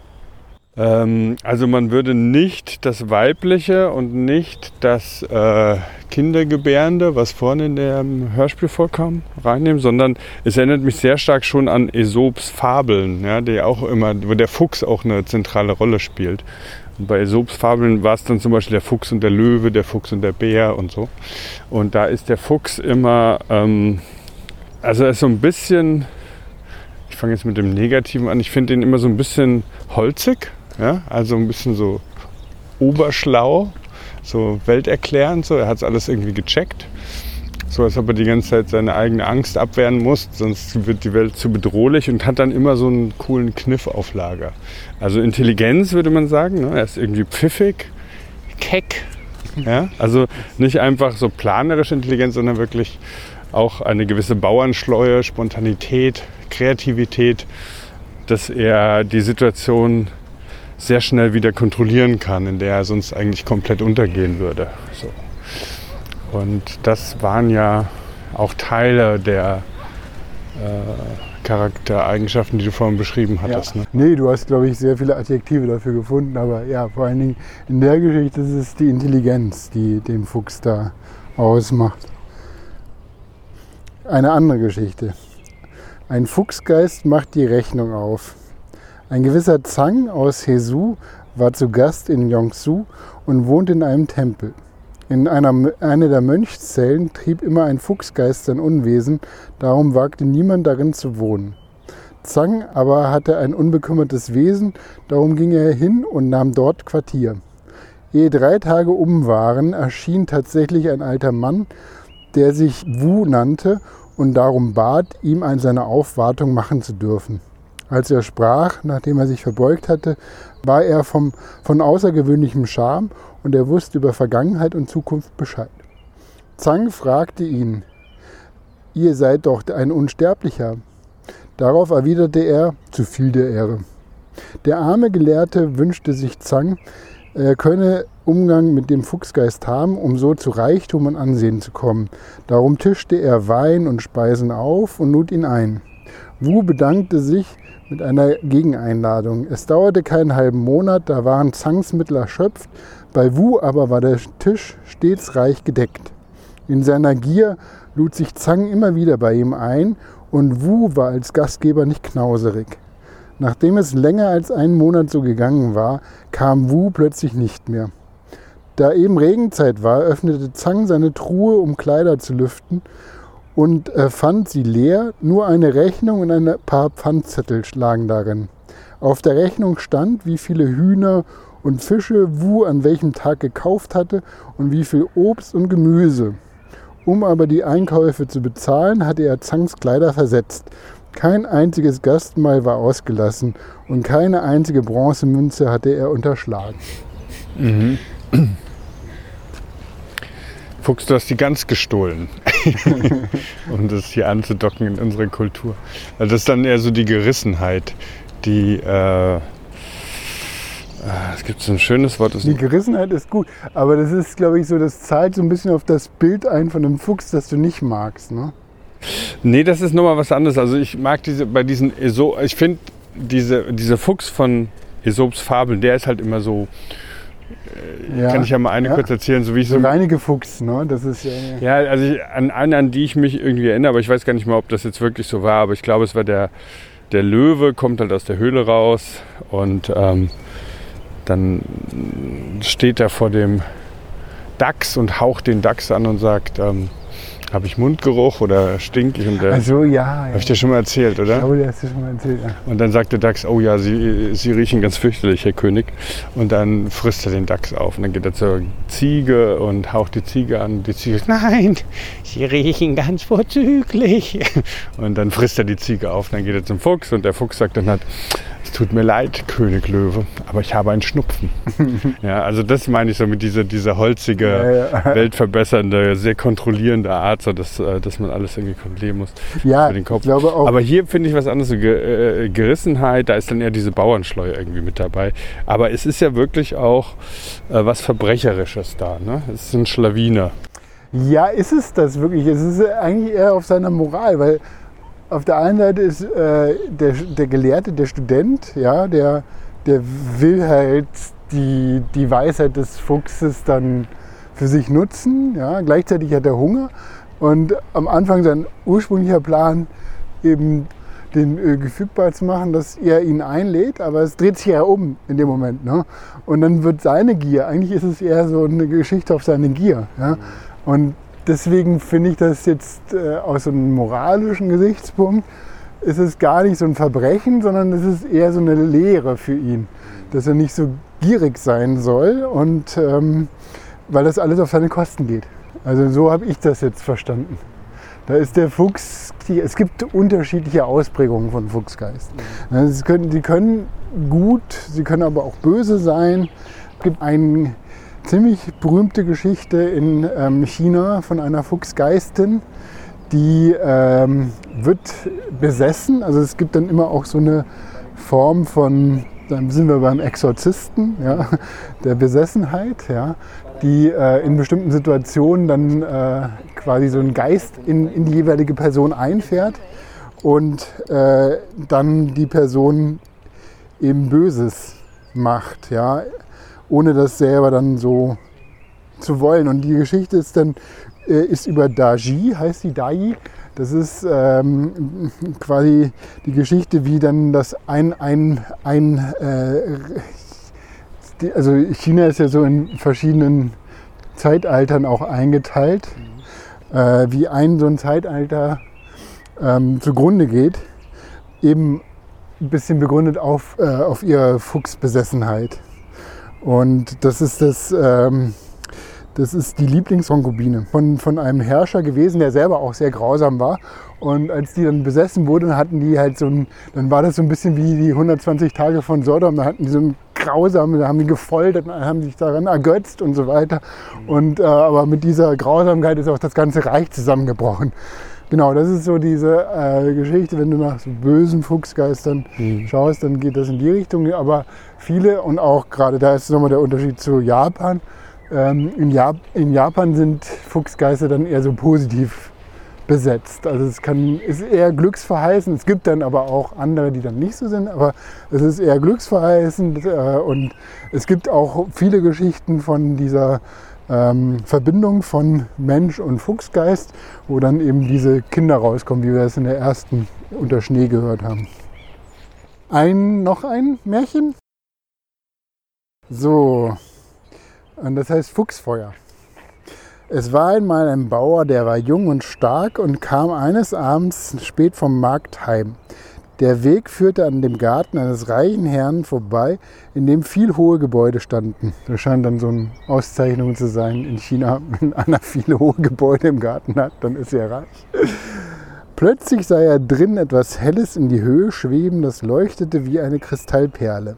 Also man würde nicht das Weibliche und nicht das Kindergebärende, was vorne in dem Hörspiel vorkam, reinnehmen, sondern es erinnert mich sehr stark schon an Aesops Fabeln, ja, wo der Fuchs auch eine zentrale Rolle spielt. Und bei Aesops Fabeln war es dann zum Beispiel der Fuchs und der Löwe, der Fuchs und der Bär und so. Und da ist der Fuchs immer, also er ist so ein bisschen, ich fange jetzt mit dem Negativen an, ich finde ihn immer so ein bisschen holzig. Ja, also ein bisschen so oberschlau, so welterklärend, so. Er hat es alles irgendwie gecheckt, so als ob er die ganze Zeit seine eigene Angst abwehren muss, sonst wird die Welt zu bedrohlich, und hat dann immer so einen coolen Kniff auf Lager. Also Intelligenz würde man sagen, ne? Er ist irgendwie pfiffig, keck, ja? Also nicht einfach so planerische Intelligenz, sondern wirklich auch eine gewisse Bauernschleue, Spontanität, Kreativität, dass er die Situation sehr schnell wieder kontrollieren kann, in der er sonst eigentlich komplett untergehen würde. So. Und das waren ja auch Teile der Charaktereigenschaften, die du vorhin beschrieben hattest. Ja. Ne? Nee, du hast, glaube ich, sehr viele Adjektive dafür gefunden, aber ja, vor allen Dingen in der Geschichte ist es die Intelligenz, die den Fuchs da ausmacht. Eine andere Geschichte. Ein Fuchsgeist macht die Rechnung auf. Ein gewisser Zhang aus Hesu war zu Gast in Yongsu und wohnte in einem Tempel. In einer der Mönchszellen trieb immer ein Fuchsgeist sein Unwesen, darum wagte niemand darin zu wohnen. Zhang aber hatte ein unbekümmertes Wesen, darum ging er hin und nahm dort Quartier. Ehe 3 Tage um waren, erschien tatsächlich ein alter Mann, der sich Wu nannte und darum bat, ihm seine Aufwartung machen zu dürfen. Als er sprach, nachdem er sich verbeugt hatte, war er von außergewöhnlichem Charme und er wusste über Vergangenheit und Zukunft Bescheid. Zhang fragte ihn: Ihr seid doch ein Unsterblicher. Darauf erwiderte er: Zu viel der Ehre. Der arme Gelehrte wünschte sich Zhang, er könne Umgang mit dem Fuchsgeist haben, um so zu Reichtum und Ansehen zu kommen. Darum tischte er Wein und Speisen auf und lud ihn ein. Wu bedankte sich mit einer Gegeneinladung. Es dauerte keinen halben Monat, da waren Zhangs Mittel erschöpft, bei Wu aber war der Tisch stets reich gedeckt. In seiner Gier lud sich Zhang immer wieder bei ihm ein und Wu war als Gastgeber nicht knauserig. Nachdem es länger als einen Monat so gegangen war, kam Wu plötzlich nicht mehr. Da eben Regenzeit war, öffnete Zhang seine Truhe, um Kleider zu lüften, und fand sie leer, nur eine Rechnung und ein paar Pfandzettel lagen darin. Auf der Rechnung stand, wie viele Hühner und Fische Wu an welchem Tag gekauft hatte und wie viel Obst und Gemüse. Um aber die Einkäufe zu bezahlen, hatte er Zhangs Kleider versetzt. Kein einziges Gastmahl war ausgelassen und keine einzige Bronzemünze hatte er unterschlagen. Mhm. Fuchs, du hast die Gans gestohlen. Um das hier anzudocken in unserer Kultur. Also das ist dann eher so die Gerissenheit, die, es gibt so ein schönes Wort. Die Gerissenheit ist gut, aber das ist, glaube ich, so, das zahlt so ein bisschen auf das Bild ein von einem Fuchs, das du nicht magst, ne? Nee, das ist nochmal was anderes. Also ich mag ich finde dieser Fuchs von Aesops Fabeln, der ist halt immer so, kann ich ja mal kurz erzählen, so wie ich so... Reinige Fuchs, ne? Das ist ja, also an die ich mich irgendwie erinnere, aber ich weiß gar nicht mehr, ob das jetzt wirklich so war, aber ich glaube, es war der Löwe, kommt halt aus der Höhle raus und dann steht er vor dem Dachs und haucht den Dachs an und sagt, habe ich Mundgeruch oder stink ich? Also ja. Habe ich dir schon mal erzählt, oder? Ich glaube, das hast du schon mal erzählt, ja. Und dann sagt der Dachs, oh ja, Sie riechen ganz fürchterlich, Herr König. Und dann frisst er den Dachs auf. Und dann geht er zur Ziege und haucht die Ziege an. Die Ziege sagt, nein, Sie riechen ganz vorzüglich. Und dann frisst er die Ziege auf. Und dann geht er zum Fuchs und der Fuchs sagt dann halt, es tut mir leid, König Löwe, aber ich habe einen Schnupfen. Ja, also das meine ich so mit dieser holzige, weltverbessernde, sehr kontrollierende Art, so dass man alles irgendwie kontrollieren muss. Ja, den Kopf. ich glaube auch. Aber hier finde ich was anderes, so Gerissenheit, da ist dann eher diese Bauernschleue irgendwie mit dabei. Aber es ist ja wirklich auch was Verbrecherisches da, ne? Es ist ein Schlawiner. Ja, ist es das wirklich? Es ist eigentlich eher auf seiner Moral, weil auf der einen Seite ist der Gelehrte, der Student, ja, der will halt die Weisheit des Fuchses dann für sich nutzen. Ja. Gleichzeitig hat er Hunger und am Anfang sein ursprünglicher Plan, eben den gefügbar zu machen, dass er ihn einlädt, aber es dreht sich ja um in dem Moment. Ne? Und dann wird seine Gier, eigentlich ist es eher so eine Geschichte auf seine Gier. Ja? Und deswegen finde ich das jetzt aus so einem moralischen Gesichtspunkt, ist es gar nicht so ein Verbrechen, sondern es ist eher so eine Lehre für ihn, dass er nicht so gierig sein soll und weil das alles auf seine Kosten geht. Also so habe ich das jetzt verstanden. Da ist der Fuchs, es gibt unterschiedliche Ausprägungen von Fuchsgeist. Die können gut, sie können aber auch böse sein. Es gibt eine ziemlich berühmte Geschichte in China von einer Fuchsgeistin, die wird besessen. Also es gibt dann immer auch so eine Form von, dann sind wir beim Exorzisten, ja, der Besessenheit, ja, die in bestimmten Situationen dann quasi so ein Geist in die jeweilige Person einfährt und dann die Person eben Böses macht, ja, ohne das selber dann so zu wollen. Und die Geschichte ist dann ist über Daji, heißt die Dai. Das ist quasi die Geschichte, wie dann das also China ist ja so in verschiedenen Zeitaltern auch eingeteilt, wie so ein Zeitalter zugrunde geht, eben ein bisschen begründet auf ihre Fuchsbesessenheit. Und das ist die Lieblingskonkubine von einem Herrscher gewesen, der selber auch sehr grausam war. Und als die dann besessen wurde, hatten die halt dann war das so ein bisschen wie die 120 Tage von Sodom. Da hatten die so ein grausam, da haben die gefoltert, haben sich daran ergötzt und so weiter. Und aber mit dieser Grausamkeit ist auch das ganze Reich zusammengebrochen. Genau, das ist so diese Geschichte, wenn du nach so bösen Fuchsgeistern schaust, dann geht das in die Richtung. Aber viele, und auch gerade da ist nochmal der Unterschied zu Japan, in Japan sind Fuchsgeister dann eher so positiv besetzt. Also ist eher glücksverheißend. Es gibt dann aber auch andere, die dann nicht so sind, aber es ist eher glücksverheißend. Und es gibt auch viele Geschichten von dieser Verbindung von Mensch und Fuchsgeist, wo dann eben diese Kinder rauskommen, wie wir es in der ersten Unter Schnee gehört haben. Noch ein Märchen? So, und das heißt Fuchsfeuer. Es war einmal ein Bauer, der war jung und stark und kam eines Abends spät vom Markt heim. Der Weg führte an dem Garten eines reichen Herrn vorbei, in dem viel hohe Gebäude standen. Das scheint dann so eine Auszeichnung zu sein in China. Wenn einer viele hohe Gebäude im Garten hat, dann ist er reich. Plötzlich sah er drin etwas Helles in die Höhe schweben, das leuchtete wie eine Kristallperle.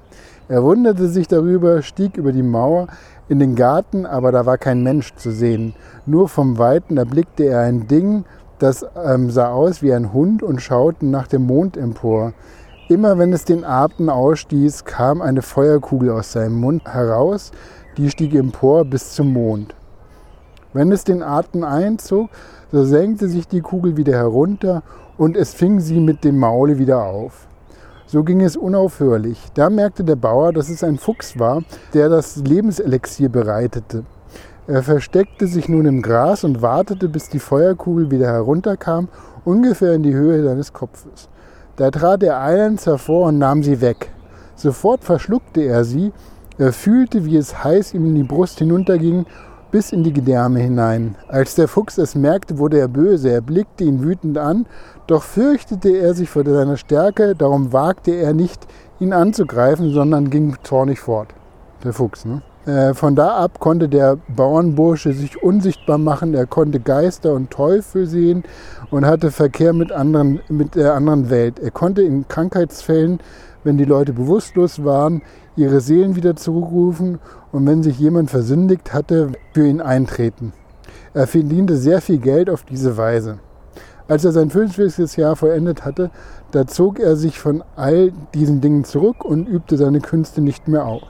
Er wunderte sich darüber, stieg über die Mauer in den Garten, aber da war kein Mensch zu sehen. Nur vom Weiten erblickte er ein Ding, das sah aus wie ein Hund und schaute nach dem Mond empor. Immer wenn es den Atem ausstieß, kam eine Feuerkugel aus seinem Mund heraus, die stieg empor bis zum Mond. Wenn es den Atem einzog, so senkte sich die Kugel wieder herunter und es fing sie mit dem Maule wieder auf. So ging es unaufhörlich. Da merkte der Bauer, dass es ein Fuchs war, der das Lebenselixier bereitete. Er versteckte sich nun im Gras und wartete, bis die Feuerkugel wieder herunterkam, ungefähr in die Höhe seines Kopfes. Da trat er eilends hervor und nahm sie weg. Sofort verschluckte er sie. Er fühlte, wie es heiß ihm in die Brust hinunterging, bis in die Gedärme hinein. Als der Fuchs es merkte, wurde er böse. Er blickte ihn wütend an, doch fürchtete er sich vor seiner Stärke. Darum wagte er nicht, ihn anzugreifen, sondern ging zornig fort. Der Fuchs, ne? Von da ab konnte der Bauernbursche sich unsichtbar machen. Er konnte Geister und Teufel sehen und hatte Verkehr mit der anderen Welt. Er konnte in Krankheitsfällen, wenn die Leute bewusstlos waren, ihre Seelen wieder zurückrufen und wenn sich jemand versündigt hatte, für ihn eintreten. Er verdiente sehr viel Geld auf diese Weise. Als er sein 50. Jahr vollendet hatte, da zog er sich von all diesen Dingen zurück und übte seine Künste nicht mehr aus.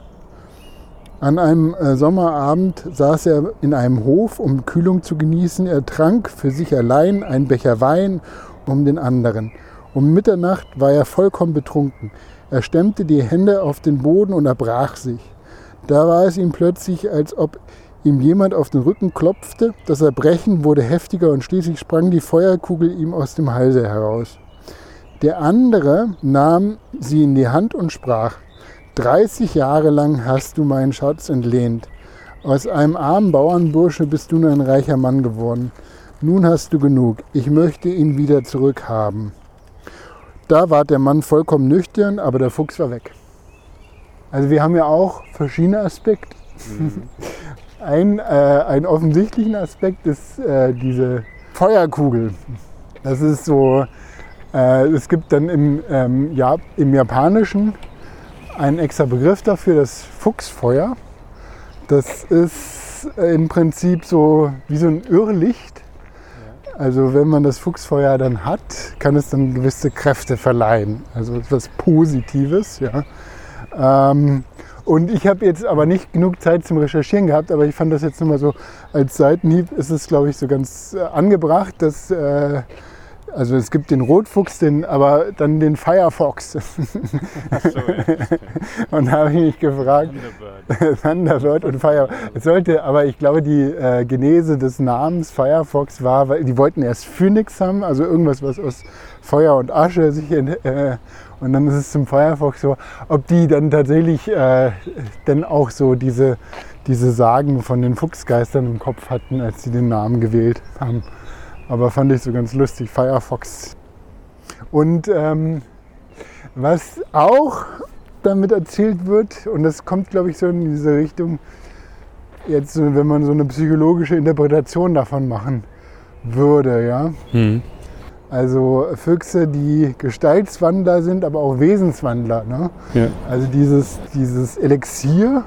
An einem Sommerabend saß er in einem Hof, um Kühlung zu genießen. Er trank für sich allein einen Becher Wein um den anderen. Um Mitternacht war er vollkommen betrunken. Er stemmte die Hände auf den Boden und erbrach sich. Da war es ihm plötzlich, als ob ihm jemand auf den Rücken klopfte. Das Erbrechen wurde heftiger und schließlich sprang die Feuerkugel ihm aus dem Halse heraus. Der andere nahm sie in die Hand und sprach: 30 Jahre lang hast du meinen Schatz entlehnt. Aus einem armen Bauernbursche bist du nun ein reicher Mann geworden. Nun hast du genug. Ich möchte ihn wieder zurückhaben. Da war der Mann vollkommen nüchtern, aber der Fuchs war weg. Also wir haben ja auch verschiedene Aspekte. Ein offensichtlichen Aspekt ist diese Feuerkugel. Das ist so, es gibt dann im Japanischen einen extra Begriff dafür, das Fuchsfeuer. Das ist im Prinzip so wie so ein Irrlicht. Also wenn man das Fuchsfeuer dann hat, kann es dann gewisse Kräfte verleihen. Also etwas Positives. Ja. Und ich habe jetzt aber nicht genug Zeit zum Recherchieren gehabt, aber ich fand das jetzt nur mal so als Seitenhieb, ist es, glaube ich, so ganz angebracht, dass also es gibt den Rotfuchs, aber dann den Firefox. Ach so, ja. Und da habe ich mich gefragt, Thunderbird und Firefox. Es sollte, aber ich glaube, die Genese des Namens Firefox war, weil die wollten erst Phoenix haben, also irgendwas, was aus Feuer und Asche sich und dann ist es zum Firefox so, ob die dann tatsächlich dann auch so diese Sagen von den Fuchsgeistern im Kopf hatten, als sie den Namen gewählt haben. Aber fand ich so ganz lustig, Firefox. Und was auch damit erzählt wird, und das kommt, glaube ich, so in diese Richtung, jetzt, wenn man so eine psychologische Interpretation davon machen würde, ja. Also Füchse, die Gestaltswandler sind, aber auch Wesenswandler. Ne? Ja. Also dieses Elixier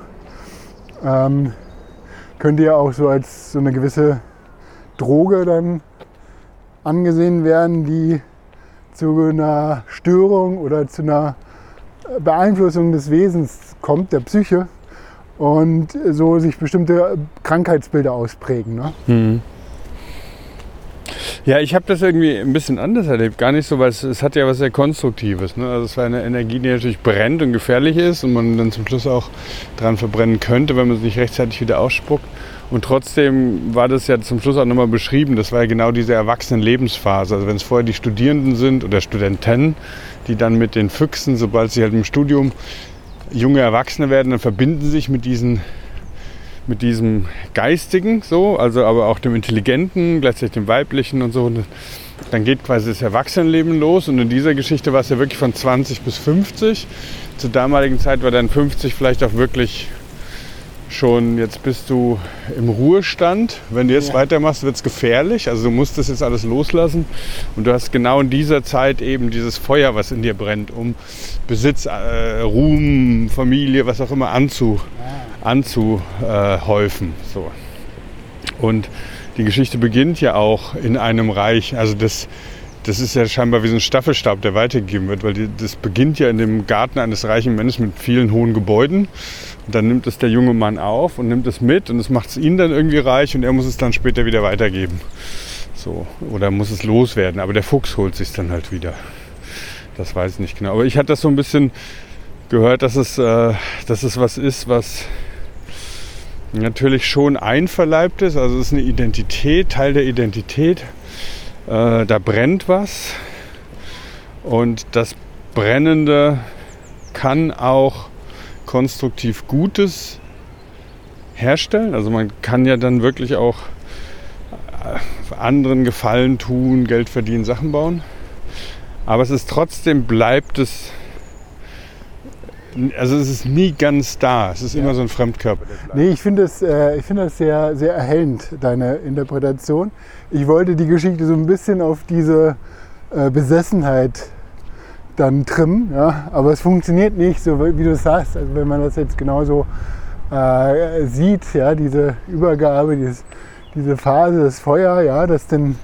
könnte ja auch so als so eine gewisse Droge dann angesehen werden, die zu einer Störung oder zu einer Beeinflussung des Wesens kommt, der Psyche, und so sich bestimmte Krankheitsbilder ausprägen. Ne? Ja, ich habe das irgendwie ein bisschen anders erlebt. Gar nicht so, weil es hat ja was sehr Konstruktives. Ne? Also es war eine Energie, die natürlich brennt und gefährlich ist und man dann zum Schluss auch dran verbrennen könnte, wenn man es nicht rechtzeitig wieder ausspuckt. Und trotzdem war das ja zum Schluss auch nochmal beschrieben. Das war ja genau diese Erwachsenen-Lebensphase. Also wenn es vorher die Studierenden sind oder Studenten, die dann mit den Füchsen, sobald sie halt im Studium junge Erwachsene werden, dann verbinden sich mit diesem Geistigen, so, also aber auch dem Intelligenten, gleichzeitig dem Weiblichen und so. Und dann geht quasi das Erwachsenenleben los. Und in dieser Geschichte war es ja wirklich von 20 bis 50. Zur damaligen Zeit war dann 50 vielleicht auch wirklich schon, jetzt bist du im Ruhestand. Wenn du jetzt weitermachst, wird es gefährlich. Also du musst das jetzt alles loslassen. Und du hast genau in dieser Zeit eben dieses Feuer, was in dir brennt, um Besitz, Ruhm, Familie, was auch immer anzuhäufen. So. Und die Geschichte beginnt ja auch in einem Reich. Also das ist ja scheinbar wie so ein Staffelstab, der weitergegeben wird, weil das beginnt ja in dem Garten eines reichen Menschen mit vielen hohen Gebäuden. Und dann nimmt es der junge Mann auf und nimmt es mit und es macht ihn dann irgendwie reich und er muss es dann später wieder weitergeben. So, oder muss es loswerden, aber der Fuchs holt sich dann halt wieder. Das weiß ich nicht genau. Aber ich hatte das so ein bisschen gehört, dass es was ist, was natürlich schon einverleibt ist. Also es ist eine Identität, Teil der Identität. Da brennt was und das Brennende kann auch konstruktiv Gutes herstellen. Also man kann ja dann wirklich auch anderen Gefallen tun, Geld verdienen, Sachen bauen. Aber es ist trotzdem, bleibt es, also es ist nie ganz da. Es ist immer so ein Fremdkörper. Nee, ich finde das sehr, sehr erhellend, deine Interpretation. Ich wollte die Geschichte so ein bisschen auf diese Besessenheit dann trimmen, ja? Aber es funktioniert nicht so, wie du sagst. Also wenn man das jetzt genauso sieht, ja, diese Übergabe, diese Phase, das Feuer, ja, das dann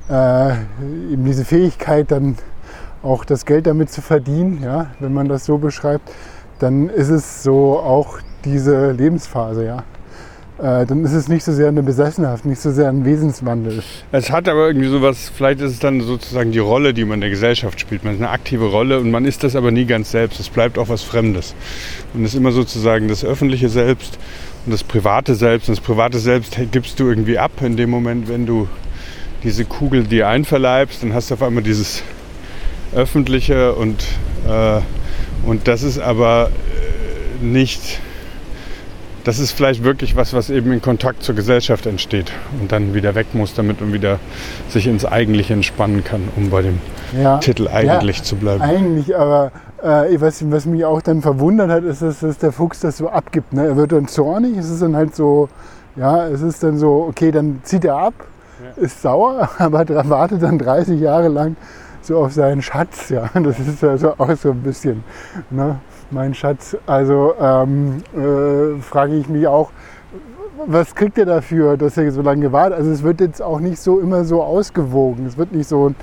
eben diese Fähigkeit, dann auch das Geld damit zu verdienen, ja, wenn man das so beschreibt, dann ist es so auch diese Lebensphase, ja. Dann ist es nicht so sehr eine Besessenheit, nicht so sehr ein Wesenswandel. Es hat aber irgendwie sowas, vielleicht ist es dann sozusagen die Rolle, die man in der Gesellschaft spielt. Man ist eine aktive Rolle und man ist das aber nie ganz selbst. Es bleibt auch was Fremdes. Und es ist immer sozusagen das öffentliche Selbst und das private Selbst. Und das private Selbst gibst du irgendwie ab in dem Moment, wenn du diese Kugel dir einverleibst, dann hast du auf einmal dieses öffentliche und das ist aber nicht... Das ist vielleicht wirklich was eben in Kontakt zur Gesellschaft entsteht und dann wieder weg muss, damit man wieder sich ins Eigentliche entspannen kann, um bei dem Titel eigentlich zu bleiben. Eigentlich, aber was mich auch dann verwundert hat, ist, dass der Fuchs das so abgibt. Ne? Er wird dann zornig, es ist dann halt so, es ist dann so, okay, dann zieht er ab, ist sauer, aber wartet dann 30 Jahre lang so auf seinen Schatz. Ja? Das ist also auch so ein bisschen... Ne? Mein Schatz, also frage ich mich auch, was kriegt er dafür, dass er so lange gewartet? Also es wird jetzt auch nicht so immer so ausgewogen, es wird nicht so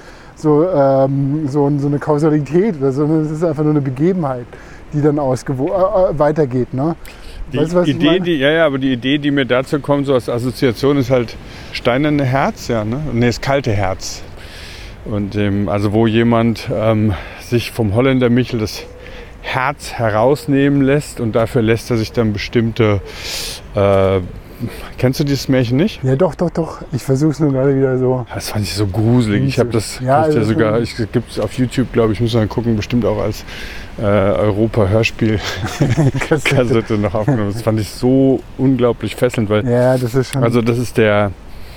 eine Kausalität oder so, sondern es ist einfach nur eine Begebenheit, die dann weitergeht. Ne? Weißt du, was ich meine? Aber die Idee, die mir dazu kommt, so als Assoziation, ist halt steinerne Herz, das kalte Herz. Und also wo jemand sich vom Holländer Michel das Herz herausnehmen lässt und dafür lässt er sich dann bestimmte... kennst du dieses Märchen nicht? Ja, doch. Ich versuche es nur gerade wieder so... Das fand ich so gruselig. Ich habe das gibt es auf YouTube, glaube ich, muss man gucken, bestimmt auch als Europa-Hörspiel-Kassette noch aufgenommen. Das fand ich so unglaublich fesselnd, weil... Ja, das ist schon... Also das ist der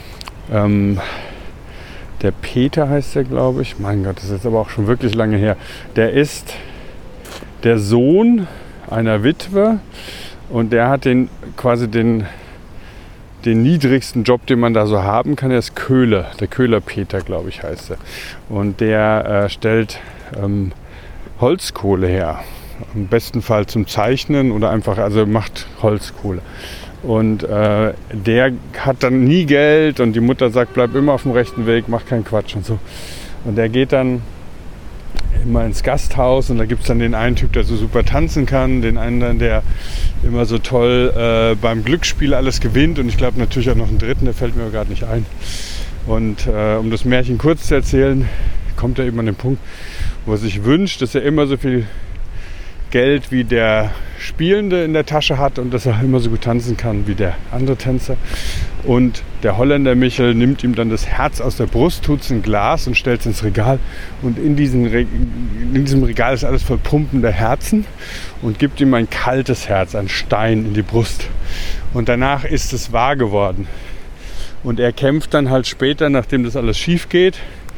Peter heißt der, glaube ich. Mein Gott, das ist jetzt aber auch schon wirklich lange her. Der ist... der Sohn einer Witwe und der hat den niedrigsten Job, den man da so haben kann, der ist Köhler. Der Köhler Peter, glaube ich, heißt er. Und der stellt Holzkohle her. Im besten Fall zum Zeichnen oder einfach, also macht Holzkohle. Und der hat dann nie Geld und die Mutter sagt, bleib immer auf dem rechten Weg, mach keinen Quatsch und so. Und der geht dann immer ins Gasthaus und da gibt es dann den einen Typ, der so super tanzen kann, den anderen, der immer so toll beim Glücksspiel alles gewinnt und ich glaube natürlich auch noch einen dritten, der fällt mir gerade nicht ein. Und um das Märchen kurz zu erzählen, kommt er eben an den Punkt, wo er sich wünscht, dass er immer so viel Geld wie der Spielende in der Tasche hat und dass er immer so gut tanzen kann wie der andere Tänzer. Und der Holländer Michel nimmt ihm dann das Herz aus der Brust, tut es in Glas und stellt es ins Regal. Und in diesem Regal ist alles voll pumpender Herzen und gibt ihm ein kaltes Herz, ein Stein in die Brust. Und danach ist es wahr geworden. Und er kämpft dann halt später, nachdem das alles schief geht,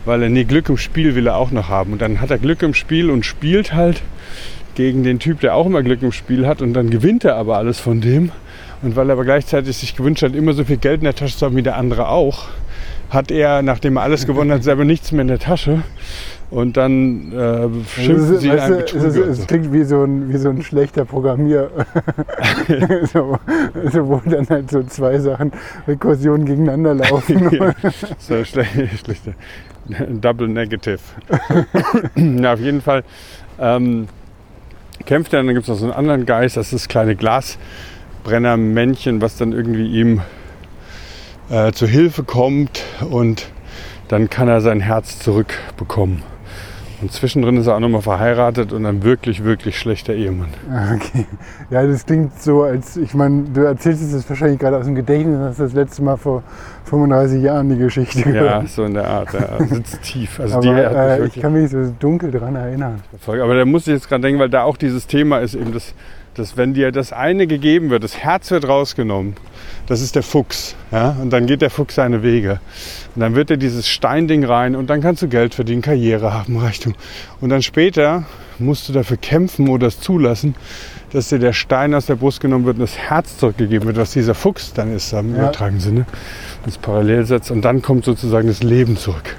weil er, Glück im Spiel will er auch noch haben. Und dann hat er Glück im Spiel und spielt halt gegen den Typ, der auch immer Glück im Spiel hat. Und dann gewinnt er aber alles von dem. Und weil er aber gleichzeitig sich gewünscht hat, immer so viel Geld in der Tasche zu haben wie der andere auch, hat er, nachdem er alles gewonnen hat, selber nichts mehr in der Tasche. Und dann schimpfen sie in einem Betrüger. Es klingt wie so ein schlechter Programmier. so, wo dann halt so zwei Sachen, Rekursionen gegeneinander laufen. Ja, so schlechter. Double Negative. Ja, auf jeden Fall kämpft er. Dann gibt es noch so einen anderen Geist, das ist das kleine Glasbrennermännchen, was dann irgendwie ihm zu Hilfe kommt. Und dann kann er sein Herz zurückbekommen. Und zwischendrin ist er auch nochmal verheiratet und ein wirklich, wirklich schlechter Ehemann. Okay. Ja, das klingt so, als, ich meine, du erzählst es jetzt wahrscheinlich gerade aus dem Gedächtnis, hast das letzte Mal vor 35 Jahren die Geschichte gehört. Ja, so in der Art, ja, sitzt tief. Also aber, ich kann mich so dunkel dran erinnern. Aber da muss ich jetzt gerade denken, weil da auch dieses Thema ist eben, dass wenn dir das eine gegeben wird, das Herz wird rausgenommen, das ist der Fuchs. Ja? Und dann geht der Fuchs seine Wege. Und dann wird dir dieses Steinding rein und dann kannst du Geld verdienen, Karriere haben, Reichtum. Und dann später musst du dafür kämpfen oder es zulassen, dass dir der Stein aus der Brust genommen wird und das Herz zurückgegeben wird, was dieser Fuchs dann ist, im übertragenen Sinne. Das parallel setzt und dann kommt sozusagen das Leben zurück.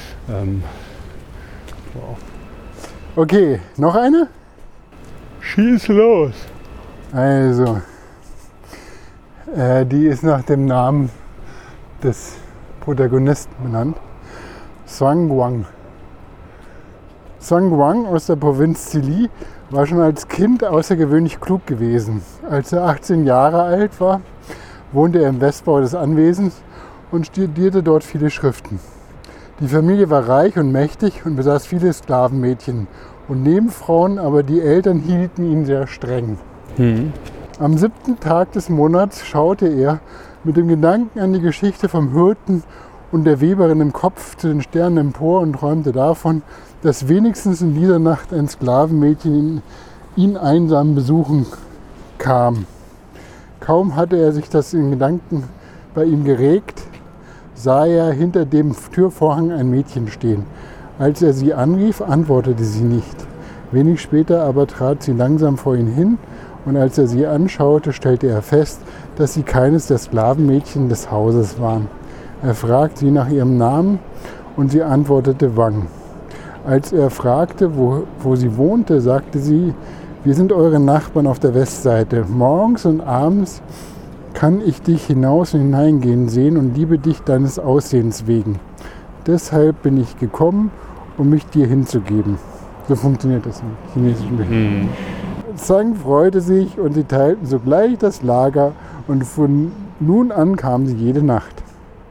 Wow. Okay, noch eine? Schieß los! Also, die ist nach dem Namen des Protagonisten benannt. Zhang Guang. Zhang Guang aus der Provinz Zili war schon als Kind außergewöhnlich klug gewesen. Als er 18 Jahre alt war, wohnte er im Westbau des Anwesens und studierte dort viele Schriften. Die Familie war reich und mächtig und besaß viele Sklavenmädchen und Nebenfrauen, aber die Eltern hielten ihn sehr streng. Am 7. Tag des Monats schaute er mit dem Gedanken an die Geschichte vom Hirten und der Weberin im Kopf zu den Sternen empor und träumte davon, dass wenigstens in dieser Nacht ein Sklavenmädchen ihn einsam besuchen kam. Kaum hatte er sich das in Gedanken bei ihm geregt, sah er hinter dem Türvorhang ein Mädchen stehen. Als er sie anrief, antwortete sie nicht. Wenig später aber trat sie langsam vor ihn hin und als er sie anschaute, stellte er fest, dass sie keines der Sklavenmädchen des Hauses waren. Er fragte sie nach ihrem Namen und sie antwortete Wang. Als er fragte, wo sie wohnte, sagte sie, wir sind eure Nachbarn auf der Westseite. Morgens und abends kann ich dich hinaus und hineingehen sehen und liebe dich deines Aussehens wegen. Deshalb bin ich gekommen, um mich dir hinzugeben. So funktioniert das im chinesischen. Zhang freute sich und sie teilten sogleich das Lager und von nun an kamen sie jede Nacht.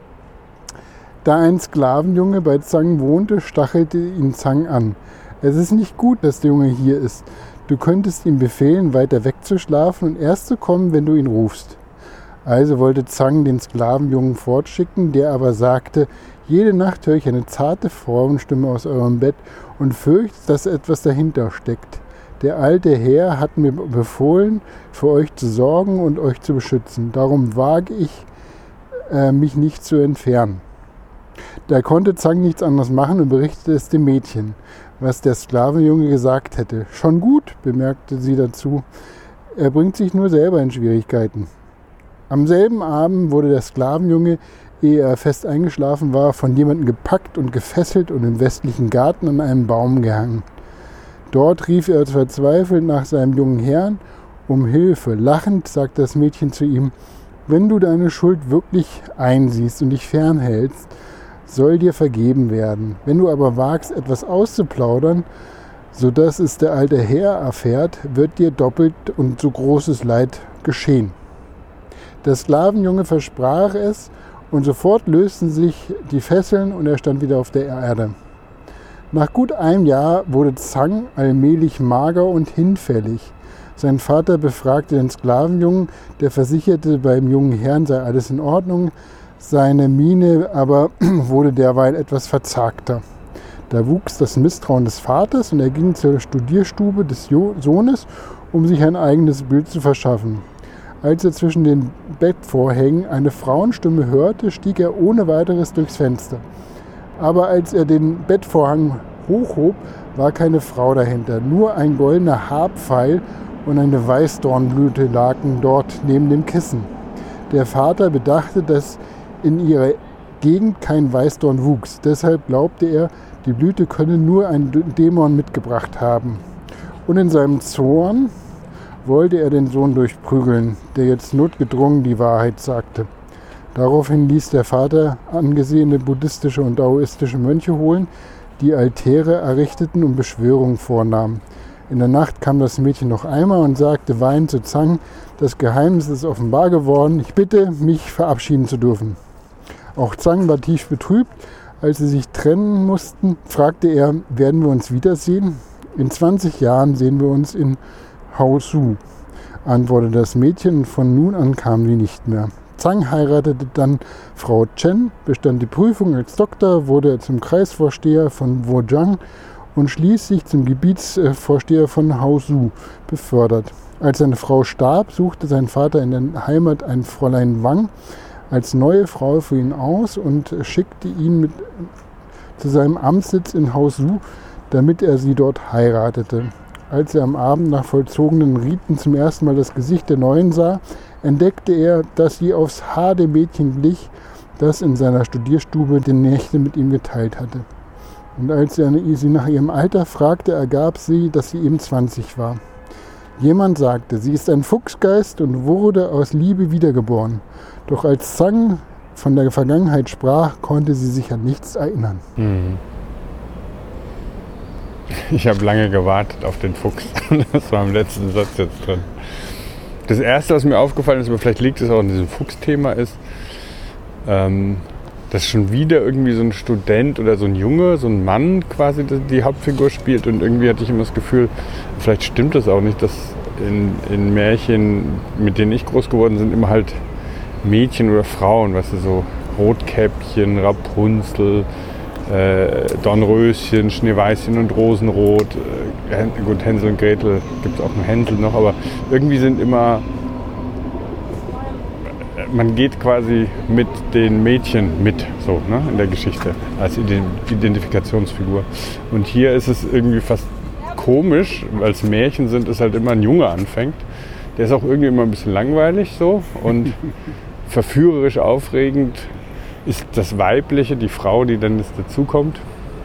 Da ein Sklavenjunge bei Zhang wohnte, stachelte ihn Zhang an. Es ist nicht gut, dass der Junge hier ist. Du könntest ihm befehlen, weiter wegzuschlafen und erst zu kommen, wenn du ihn rufst. Also wollte Zhang den Sklavenjungen fortschicken, der aber sagte, jede Nacht höre ich eine zarte Frauenstimme aus eurem Bett und fürchte, dass etwas dahinter steckt. Der alte Herr hat mir befohlen, für euch zu sorgen und euch zu beschützen. Darum wage ich, mich nicht zu entfernen. Da konnte Zhang nichts anderes machen und berichtete es dem Mädchen, was der Sklavenjunge gesagt hätte. Schon gut, bemerkte sie dazu. Er bringt sich nur selber in Schwierigkeiten. Am selben Abend wurde der Sklavenjunge, ehe er fest eingeschlafen war, von jemandem gepackt und gefesselt und im westlichen Garten an einem Baum gehangen. Dort rief er verzweifelt nach seinem jungen Herrn um Hilfe. Lachend sagte das Mädchen zu ihm, wenn du deine Schuld wirklich einsiehst und dich fernhältst, soll dir vergeben werden. Wenn du aber wagst, etwas auszuplaudern, sodass es der alte Herr erfährt, wird dir doppelt und so großes Leid geschehen. Der Sklavenjunge versprach es und sofort lösten sich die Fesseln und er stand wieder auf der Erde. Nach gut einem Jahr wurde Zhang allmählich mager und hinfällig. Sein Vater befragte den Sklavenjungen, der versicherte, beim jungen Herrn sei alles in Ordnung. Seine Miene aber wurde derweil etwas verzagter. Da wuchs das Misstrauen des Vaters und er ging zur Studierstube des Sohnes, um sich ein eigenes Bild zu verschaffen. Als er zwischen den Bettvorhängen eine Frauenstimme hörte, stieg er ohne weiteres durchs Fenster. Aber als er den Bettvorhang hochhob, war keine Frau dahinter. Nur ein goldener Haarpfeil und eine Weißdornblüte lagen dort neben dem Kissen. Der Vater bedachte, dass in ihrer Gegend kein Weißdorn wuchs. Deshalb glaubte er, die Blüte könne nur ein Dämon mitgebracht haben. Und in seinem Zorn wollte er den Sohn durchprügeln, der jetzt notgedrungen die Wahrheit sagte. Daraufhin ließ der Vater angesehene buddhistische und daoistische Mönche holen, die Altäre errichteten und Beschwörungen vornahmen. In der Nacht kam das Mädchen noch einmal und sagte weinend zu Zhang, das Geheimnis ist offenbar geworden, ich bitte, mich verabschieden zu dürfen. Auch Zhang war tief betrübt. Als sie sich trennen mussten, fragte er, werden wir uns wiedersehen? In 20 Jahren sehen wir uns in Haosu, antwortete das Mädchen, und von nun an kam sie nicht mehr. Zhang heiratete dann Frau Chen, bestand die Prüfung als Doktor, wurde zum Kreisvorsteher von Wujiang und schließlich zum Gebietsvorsteher von Haosu befördert. Als seine Frau starb, suchte sein Vater in der Heimat ein Fräulein Wang als neue Frau für ihn aus und schickte ihn zu seinem Amtssitz in Haosu, damit er sie dort heiratete. Als er am Abend nach vollzogenen Riten zum ersten Mal das Gesicht der Neuen sah, entdeckte er, dass sie aufs Haar dem Mädchen glich, das in seiner Studierstube die Nächte mit ihm geteilt hatte. Und als er sie nach ihrem Alter fragte, ergab sie, dass sie eben 20 war. Jemand sagte, sie ist ein Fuchsgeist und wurde aus Liebe wiedergeboren. Doch als Zhang von der Vergangenheit sprach, konnte sie sich an nichts erinnern. Ich habe lange gewartet auf den Fuchs. Das war im letzten Satz jetzt drin. Das Erste, was mir aufgefallen ist, aber vielleicht liegt es auch in diesem Fuchsthema, ist, dass schon wieder irgendwie so ein Student oder so ein Junge, so ein Mann quasi die Hauptfigur spielt. Und irgendwie hatte ich immer das Gefühl, vielleicht stimmt das auch nicht, dass in Märchen, mit denen ich groß geworden bin, immer halt Mädchen oder Frauen, weißt du, so Rotkäppchen, Rapunzel, Dornröschen, Schneeweißchen und Rosenrot. Gut, Hänsel und Gretel gibt es auch nur Hänsel noch, aber irgendwie sind immer, man geht quasi mit den Mädchen mit, so, ne, in der Geschichte, als Identifikationsfigur. Und hier ist es irgendwie fast komisch, weil es Märchen sind, dass halt immer ein Junge anfängt. Der ist auch irgendwie immer ein bisschen langweilig so und verführerisch aufregend ist das Weibliche, die Frau, die dann jetzt dazukommt.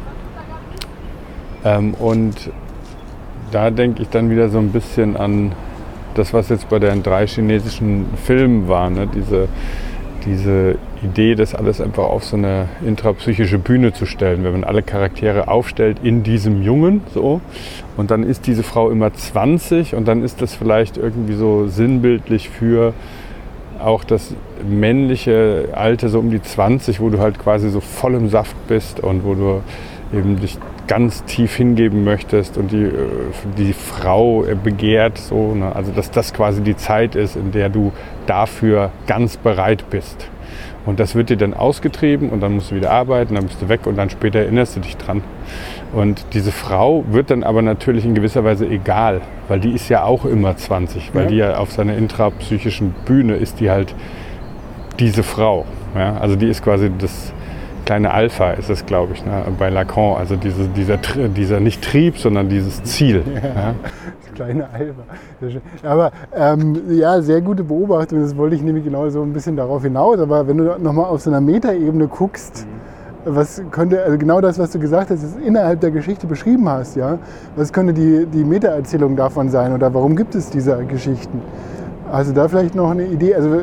Und da denke ich dann wieder so ein bisschen an das, was jetzt bei den 3 chinesischen Filmen war, ne? Diese Idee, das alles einfach auf so eine intrapsychische Bühne zu stellen, wenn man alle Charaktere aufstellt in diesem Jungen, so, und dann ist diese Frau immer 20 und dann ist das vielleicht irgendwie so sinnbildlich für auch das männliche Alte so um die 20, wo du halt quasi so voll im Saft bist und wo du eben dich ganz tief hingeben möchtest und die Frau begehrt, so, ne? Also dass das quasi die Zeit ist, in der du dafür ganz bereit bist. Und das wird dir dann ausgetrieben und dann musst du wieder arbeiten, dann bist du weg und dann später erinnerst du dich dran. Und diese Frau wird dann aber natürlich in gewisser Weise egal, weil die ist ja auch immer 20, weil die ja auf seiner intrapsychischen Bühne ist die halt diese Frau. Ja? Also die ist quasi das kleine Alpha, ist es, glaube ich, ne? Bei Lacan, also dieser nicht Trieb, sondern dieses Ziel. Ja? Das kleine Alpha. Aber ja, sehr gute Beobachtung, das wollte ich nämlich genau so ein bisschen darauf hinaus, aber wenn du nochmal auf so einer Metaebene guckst, was könnte, also genau das, was du gesagt hast, das innerhalb der Geschichte beschrieben hast, ja, was könnte die Meta-Erzählung davon sein oder warum gibt es diese Geschichten? Also da vielleicht noch eine Idee? Also,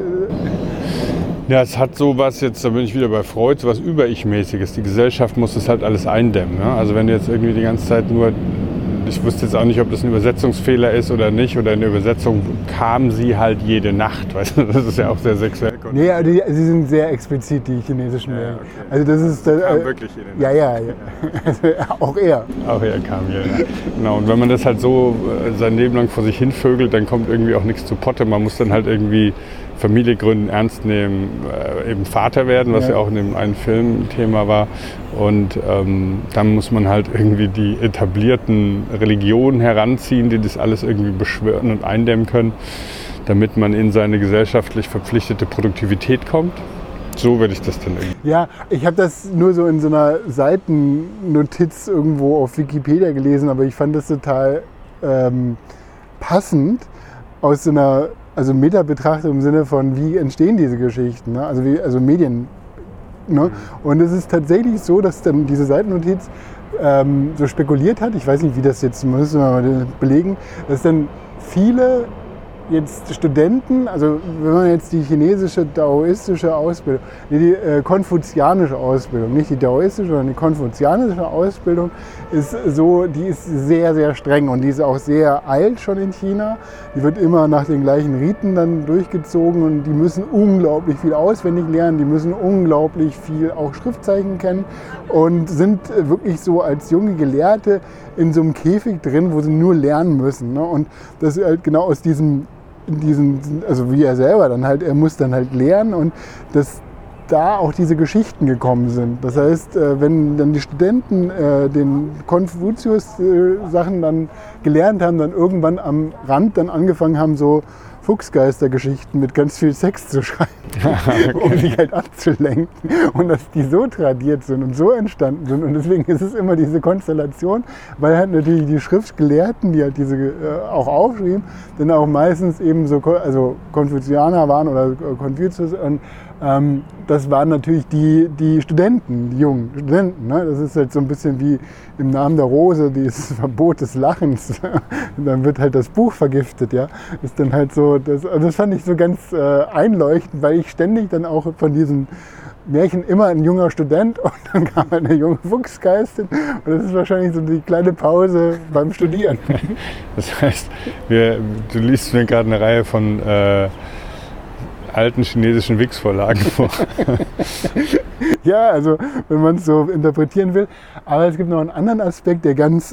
ja, es hat sowas, jetzt da bin ich wieder bei Freud, sowas Über-Ich-mäßiges. Die Gesellschaft muss das halt alles eindämmen. Ne? Also wenn du jetzt irgendwie die ganze Zeit nur, ich wusste jetzt auch nicht, ob das ein Übersetzungsfehler ist oder nicht, oder in der Übersetzung kam sie halt jede Nacht, weißt du, das ist ja auch sehr sexuell. Nee, also sie sind sehr explizit, die chinesischen Märchen. Ja, okay. Also das ist... kam wirklich jede Nacht. Ja. Also, auch er. Auch er kam jede Nacht. Genau, und wenn man das halt so sein Leben lang vor sich hinvögelt, dann kommt irgendwie auch nichts zu Potte. Man muss dann halt irgendwie Familie gründen, ernst nehmen, eben Vater werden, was ja auch in dem einen Film Thema war. Und dann muss man halt irgendwie die etablierten Religionen heranziehen, die das alles irgendwie beschwören und eindämmen können, damit man in seine gesellschaftlich verpflichtete Produktivität kommt. so werde ich das dann irgendwie. Ja, ich habe das nur so in so einer Seitennotiz irgendwo auf Wikipedia gelesen, aber ich fand das total passend aus so einer Meta-Betrachtung im Sinne von, wie entstehen diese Geschichten, ne? Also Medien. Ne? Und es ist tatsächlich so, dass dann diese Seitennotiz so spekuliert hat, ich weiß nicht, wie das jetzt, müssen wir mal belegen, dass dann viele jetzt Studenten, also wenn man jetzt die chinesische daoistische Ausbildung, die konfuzianische Ausbildung, nicht die daoistische, sondern die konfuzianische Ausbildung ist so, die ist sehr, sehr streng und die ist auch sehr alt schon in China. Die wird immer nach den gleichen Riten dann durchgezogen und die müssen unglaublich viel auswendig lernen, die müssen unglaublich viel auch Schriftzeichen kennen und sind wirklich so als junge Gelehrte in so einem Käfig drin, wo sie nur lernen müssen. Ne? Und das ist halt genau aus diesem, also wie er selber dann halt, er muss dann halt lernen und dass da auch diese Geschichten gekommen sind. Das heißt, wenn dann die Studenten den Konfuzius-Sachen dann gelernt haben, dann irgendwann am Rand dann angefangen haben, so Fuchsgeistergeschichten mit ganz viel Sex zu schreiben, um sich halt abzulenken. Und dass die so tradiert sind und so entstanden sind. Und deswegen ist es immer diese Konstellation, weil halt natürlich die Schriftgelehrten, die halt diese auch aufschrieben, dann auch meistens eben so Konfuzianer waren oder Konfuzius. Und das waren natürlich die Studenten, die jungen Studenten. Ne? Das ist halt so ein bisschen wie im Namen der Rose, dieses Verbot des Lachens. Und dann wird halt das Buch vergiftet. Ja? Ist dann halt so, das fand ich so ganz einleuchtend, weil ich ständig dann auch von diesen Märchen immer ein junger Student und dann kam eine junge Fuchsgeistin und das ist wahrscheinlich so die kleine Pause beim Studieren. Das heißt, du liest mir gerade eine Reihe von alten chinesischen Wix-Vorlagen vor. Ja, also wenn man es so interpretieren will. Aber es gibt noch einen anderen Aspekt, der ganz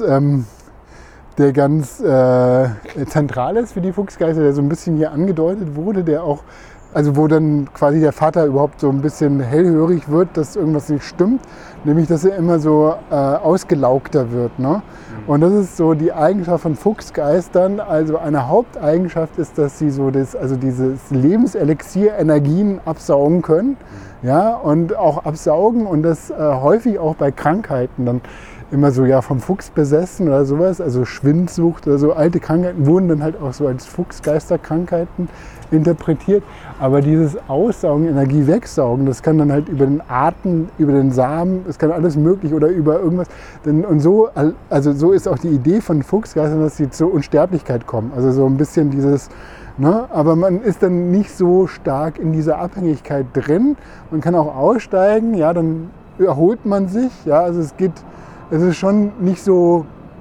zentral ist für die Fuchsgeister, der so ein bisschen hier angedeutet wurde, der auch, also wo dann quasi der Vater überhaupt so ein bisschen hellhörig wird, dass irgendwas nicht stimmt, nämlich dass er immer so ausgelaugter wird. Ne? Und das ist so die Eigenschaft von Fuchsgeistern. Also eine Haupteigenschaft ist, dass sie so dieses Lebenselixier Energien absaugen können, ja, und auch absaugen und das häufig auch bei Krankheiten dann immer so vom Fuchs besessen oder sowas, also Schwindsucht oder so alte Krankheiten wurden dann halt auch so als Fuchsgeisterkrankheiten interpretiert. Aber dieses Aussaugen, Energie wegsaugen, das kann dann halt über den Atem, über den Samen, es kann alles möglich oder über irgendwas. Und so, also so ist auch die Idee von Fuchsgeistern, dass sie zur Unsterblichkeit kommen. Also so ein bisschen dieses, ne? Aber man ist dann nicht so stark in dieser Abhängigkeit drin. Man kann auch aussteigen, ja, dann erholt man sich, ja, also es ist schon nicht so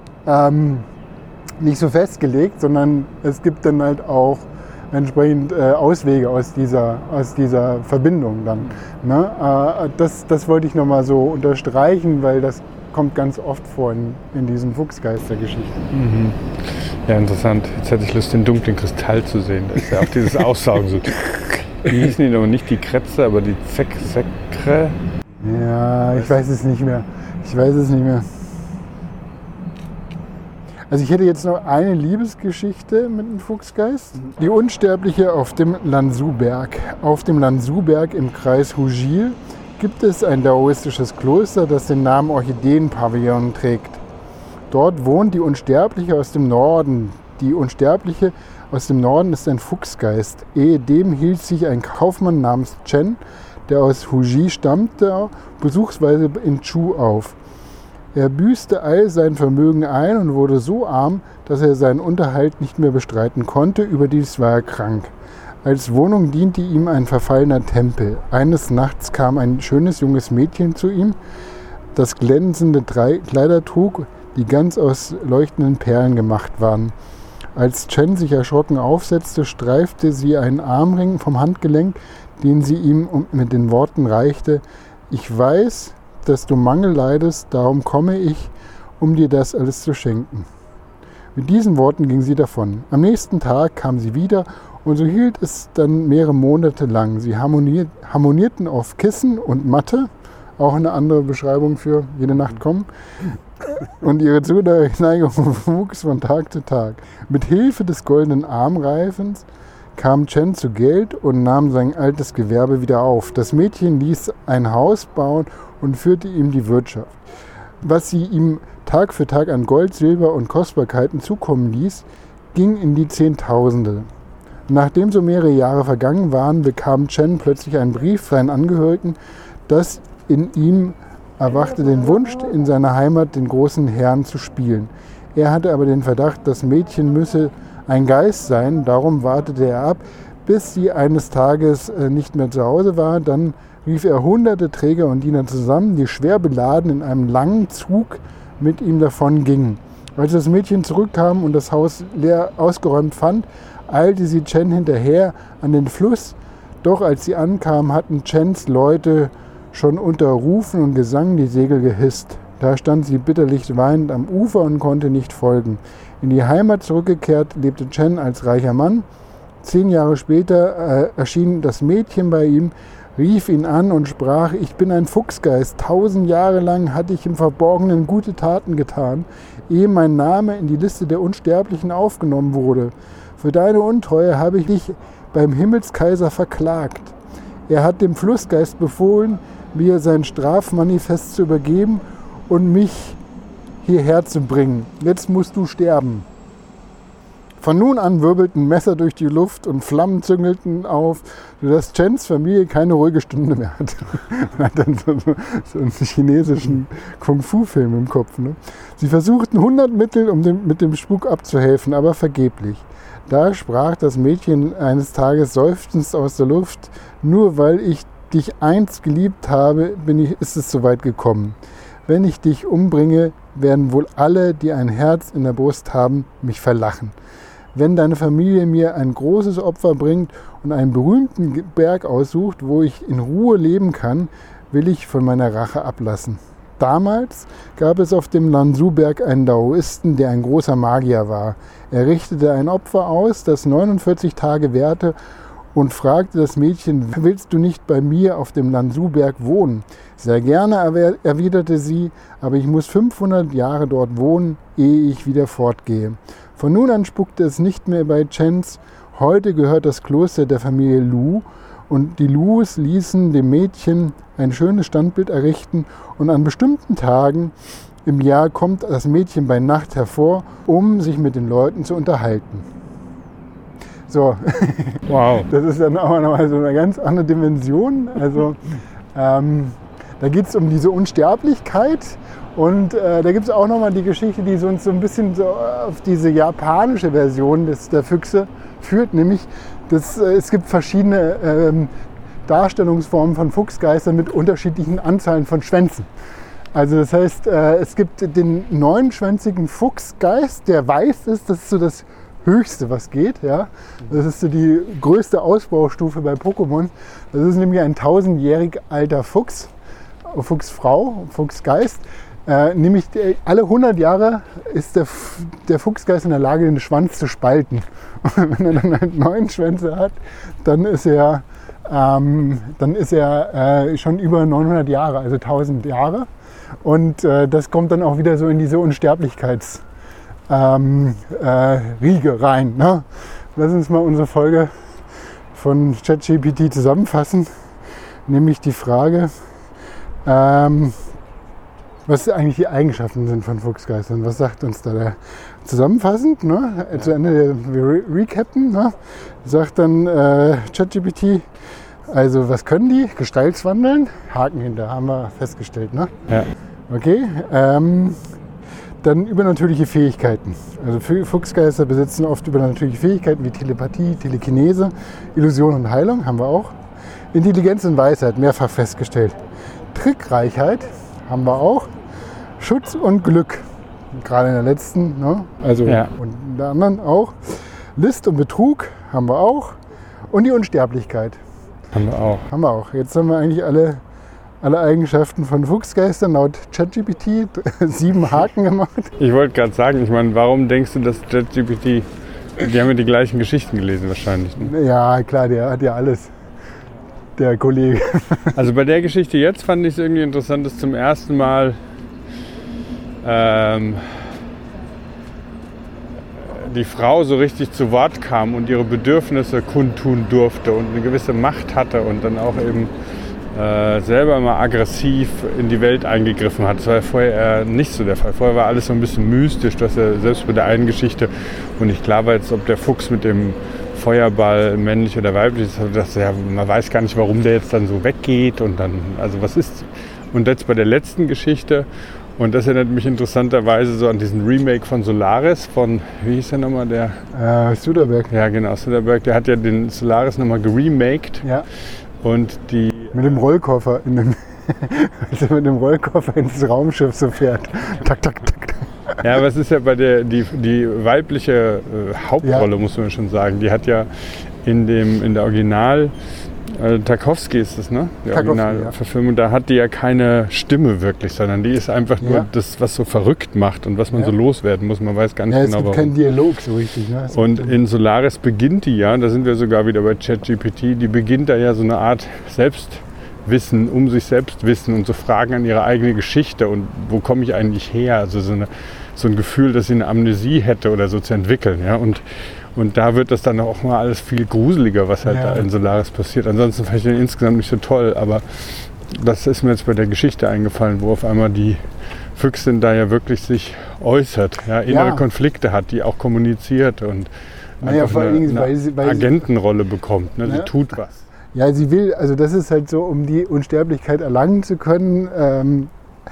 festgelegt, sondern es gibt dann halt auch entsprechend Auswege aus dieser Verbindung dann. Ne? Das wollte ich nochmal so unterstreichen, weil das kommt ganz oft vor in diesen Fuchsgeistergeschichten. Mhm. Ja, interessant. Jetzt hätte ich Lust, den dunklen Kristall zu sehen. Das ist ja auch dieses Aussaugen so. Die hießen die aber nicht die Kretze, aber die Sekre. Ja, ich weiß es nicht mehr. Also ich hätte jetzt noch eine Liebesgeschichte mit dem Fuchsgeist. Die Unsterbliche auf dem Lanzhou-Berg. Auf dem Lanzhou-Berg im Kreis Hujil gibt es ein daoistisches Kloster, das den Namen Orchideenpavillon trägt. Dort wohnt die Unsterbliche aus dem Norden. Die Unsterbliche aus dem Norden ist ein Fuchsgeist. Ehedem hielt sich ein Kaufmann namens Chen, der aus Huji stammte, besuchsweise in Chu auf. Er büßte all sein Vermögen ein und wurde so arm, dass er seinen Unterhalt nicht mehr bestreiten konnte. Überdies war er krank. Als Wohnung diente ihm ein verfallener Tempel. Eines Nachts kam ein schönes junges Mädchen zu ihm, das glänzende Kleider trug, die ganz aus leuchtenden Perlen gemacht waren. Als Chen sich erschrocken aufsetzte, streifte sie einen Armring vom Handgelenk, den sie ihm mit den Worten reichte: Ich weiß, dass du Mangel leidest, darum komme ich, um dir das alles zu schenken. Mit diesen Worten ging sie davon. Am nächsten Tag kam sie wieder und so hielt es dann mehrere Monate lang. Sie harmonierten auf Kissen und Matte, auch eine andere Beschreibung für jede Nacht kommen, und ihre Zuneigung wuchs von Tag zu Tag. Mit Hilfe des goldenen Armreifens kam Chen zu Geld und nahm sein altes Gewerbe wieder auf. Das Mädchen ließ ein Haus bauen und führte ihm die Wirtschaft. Was sie ihm Tag für Tag an Gold, Silber und Kostbarkeiten zukommen ließ, ging in die Zehntausende. Nachdem so mehrere Jahre vergangen waren, bekam Chen plötzlich einen Brief für einen Angehörigen, dass in ihm erwachte den Wunsch, in seiner Heimat den großen Herrn zu spielen. Er hatte aber den Verdacht, das Mädchen müsse ein Geist sein, darum wartete er ab, bis sie eines Tages nicht mehr zu Hause war. Dann rief er hunderte Träger und Diener zusammen, die schwer beladen in einem langen Zug mit ihm davon gingen. Als das Mädchen zurückkam und das Haus leer ausgeräumt fand, eilte sie Chen hinterher an den Fluss. Doch als sie ankam, hatten Chens Leute schon unter Rufen und Gesang die Segel gehisst. Da stand sie bitterlich weinend am Ufer und konnte nicht folgen. In die Heimat zurückgekehrt, lebte Chen als reicher Mann. 10 Jahre später erschien das Mädchen bei ihm, rief ihn an und sprach: Ich bin ein Fuchsgeist. 1000 Jahre lang hatte ich im Verborgenen gute Taten getan, ehe mein Name in die Liste der Unsterblichen aufgenommen wurde. Für deine Untreue habe ich dich beim Himmelskaiser verklagt. Er hat dem Flussgeist befohlen, mir sein Strafmanifest zu übergeben und mich hierher zu bringen. Jetzt musst du sterben. Von nun an wirbelten Messer durch die Luft und Flammen züngelten auf, sodass Chens Familie keine ruhige Stunde mehr hatte. Man hat dann so einen chinesischen Kung-Fu-Film im Kopf. Ne? Sie versuchten 100 Mittel, um mit dem Spuk abzuhelfen, aber vergeblich. Da sprach das Mädchen eines Tages seufzend aus der Luft: Nur weil ich dich einst geliebt habe, ist es so weit gekommen. Wenn ich dich umbringe, werden wohl alle, die ein Herz in der Brust haben, mich verlachen. Wenn deine Familie mir ein großes Opfer bringt und einen berühmten Berg aussucht, wo ich in Ruhe leben kann, will ich von meiner Rache ablassen. Damals gab es auf dem Lanzhou-Berg einen Daoisten, der ein großer Magier war. Er richtete ein Opfer aus, das 49 Tage währte, und fragte das Mädchen: Willst du nicht bei mir auf dem Lanzhou-Berg wohnen? Sehr gerne, erwiderte sie, aber ich muss 500 Jahre dort wohnen, ehe ich wieder fortgehe. Von nun an spukte es nicht mehr bei Chens. Heute gehört das Kloster der Familie Lu, und die Lus ließen dem Mädchen ein schönes Standbild errichten, und an bestimmten Tagen im Jahr kommt das Mädchen bei Nacht hervor, um sich mit den Leuten zu unterhalten. So, Wow. Das ist dann auch nochmal so eine ganz andere Dimension. Also da geht es um diese Unsterblichkeit, und da gibt es auch nochmal die Geschichte, die uns so ein bisschen so auf diese japanische Version der Füchse führt, nämlich es gibt verschiedene Darstellungsformen von Fuchsgeistern mit unterschiedlichen Anzahlen von Schwänzen. Also das heißt, es gibt den 9-schwänzigen Fuchsgeist, der weiß ist, das ist so das Höchste, was geht. Ja? Das ist so die größte Ausbaustufe bei Pokémon. Das ist nämlich ein 1000-jährig alter Fuchs, Fuchsfrau, Fuchsgeist. Nämlich alle 100 Jahre ist der Fuchsgeist in der Lage, den Schwanz zu spalten. Und wenn er dann halt 9 Schwänze hat, dann ist er schon über 900 Jahre, also 1000 Jahre. Und das kommt dann auch wieder so in diese Unsterblichkeitsriege rein. Ne? Lass uns mal unsere Folge von ChatGPT zusammenfassen, nämlich die Frage, was eigentlich die Eigenschaften sind von Fuchsgeistern. Was sagt uns da der? Zusammenfassend, ne? Zu Ende, wir recappen, ne? Sagt dann ChatGPT, also was können die? Gestaltswandeln, Haken hinter, haben wir festgestellt. Ne? Ja. Okay, dann übernatürliche Fähigkeiten. Also Fuchsgeister besitzen oft übernatürliche Fähigkeiten wie Telepathie, Telekinese, Illusion und Heilung, haben wir auch. Intelligenz und Weisheit, mehrfach festgestellt. Trickreichheit haben wir auch. Schutz und Glück, gerade in der letzten, ne? Also ja. Und in der anderen auch. List und Betrug haben wir auch. Und die Unsterblichkeit haben wir auch. Haben wir auch. Jetzt haben wir eigentlich alle Eigenschaften von Fuchsgeistern laut ChatGPT 7 Haken gemacht. Ich wollte gerade sagen, ich meine, warum denkst du, dass ChatGPT, die haben ja die gleichen Geschichten gelesen wahrscheinlich. Ne? Ja, klar, der hat ja alles, der Kollege. Also bei der Geschichte jetzt fand ich es irgendwie interessant, dass zum ersten die Frau so richtig zu Wort kam und ihre Bedürfnisse kundtun durfte und eine gewisse Macht hatte und dann auch eben selber mal aggressiv in die Welt eingegriffen hat. Das war ja vorher nicht so der Fall. Vorher war alles so ein bisschen mystisch, dass er selbst bei der einen Geschichte, wo nicht klar war jetzt, ob der Fuchs mit dem Feuerball männlich oder weiblich ist, dass ja, man weiß gar nicht, warum der jetzt dann so weggeht und dann, also was ist. Und jetzt bei der letzten Geschichte, und das erinnert mich interessanterweise so an diesen Remake von Solaris, von, wie hieß der nochmal, der? Soderbergh. Ja genau, Soderbergh, der hat ja den Solaris nochmal geremaked. Ja. Und die... Mit dem Rollkoffer, also mit dem Rollkoffer ins Raumschiff so fährt. Tak, tak, tak. Ja, aber es ist ja bei die weibliche Hauptrolle, muss man schon sagen. Die hat ja in der Original... Tarkovsky ist das, ne? Die Originalverfilmung, da hat die ja keine Stimme wirklich, sondern die ist einfach nur das, was so verrückt macht und was man so loswerden muss. Man weiß gar nicht genau, warum. Es gibt keinen Dialog so richtig. Ne? Und in Solaris beginnt die ja, da sind wir sogar wieder bei ChatGPT, die beginnt da ja so eine Art Selbstwissen, um sich selbst wissen und so Fragen an ihre eigene Geschichte und wo komme ich eigentlich her? Also so ein Gefühl, dass sie eine Amnesie hätte oder so zu entwickeln, ja. Und da wird das dann auch mal alles viel gruseliger, was halt da in Solaris passiert. Ansonsten fand ich den insgesamt nicht so toll, aber das ist mir jetzt bei der Geschichte eingefallen, wo auf einmal die Füchsin da ja wirklich sich äußert, ja, innere Konflikte hat, die auch kommuniziert und vor allen Dingen, weil sie Agentenrolle bekommt, ne? Sie tut was. Ja, sie will, also das ist halt so, um die Unsterblichkeit erlangen zu können,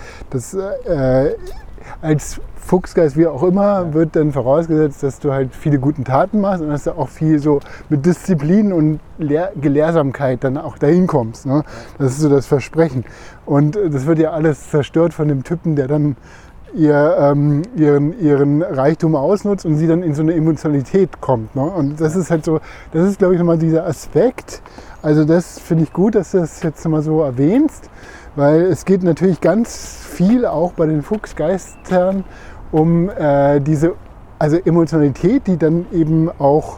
als Fuchsgeist, wie auch immer, wird dann vorausgesetzt, dass du halt viele guten Taten machst und dass du auch viel so mit Disziplin und Gelehrsamkeit dann auch dahin kommst. Ne? Das ist so das Versprechen. Und das wird ja alles zerstört von dem Typen, der dann ihren Reichtum ausnutzt und sie dann in so eine Emotionalität kommt. Ne? Und das ist halt so, das ist, glaube ich, nochmal dieser Aspekt. Also das finde ich gut, dass du das jetzt nochmal so erwähnst, weil es geht natürlich ganz viel auch bei den Fuchsgeistern um diese Emotionalität, die dann eben auch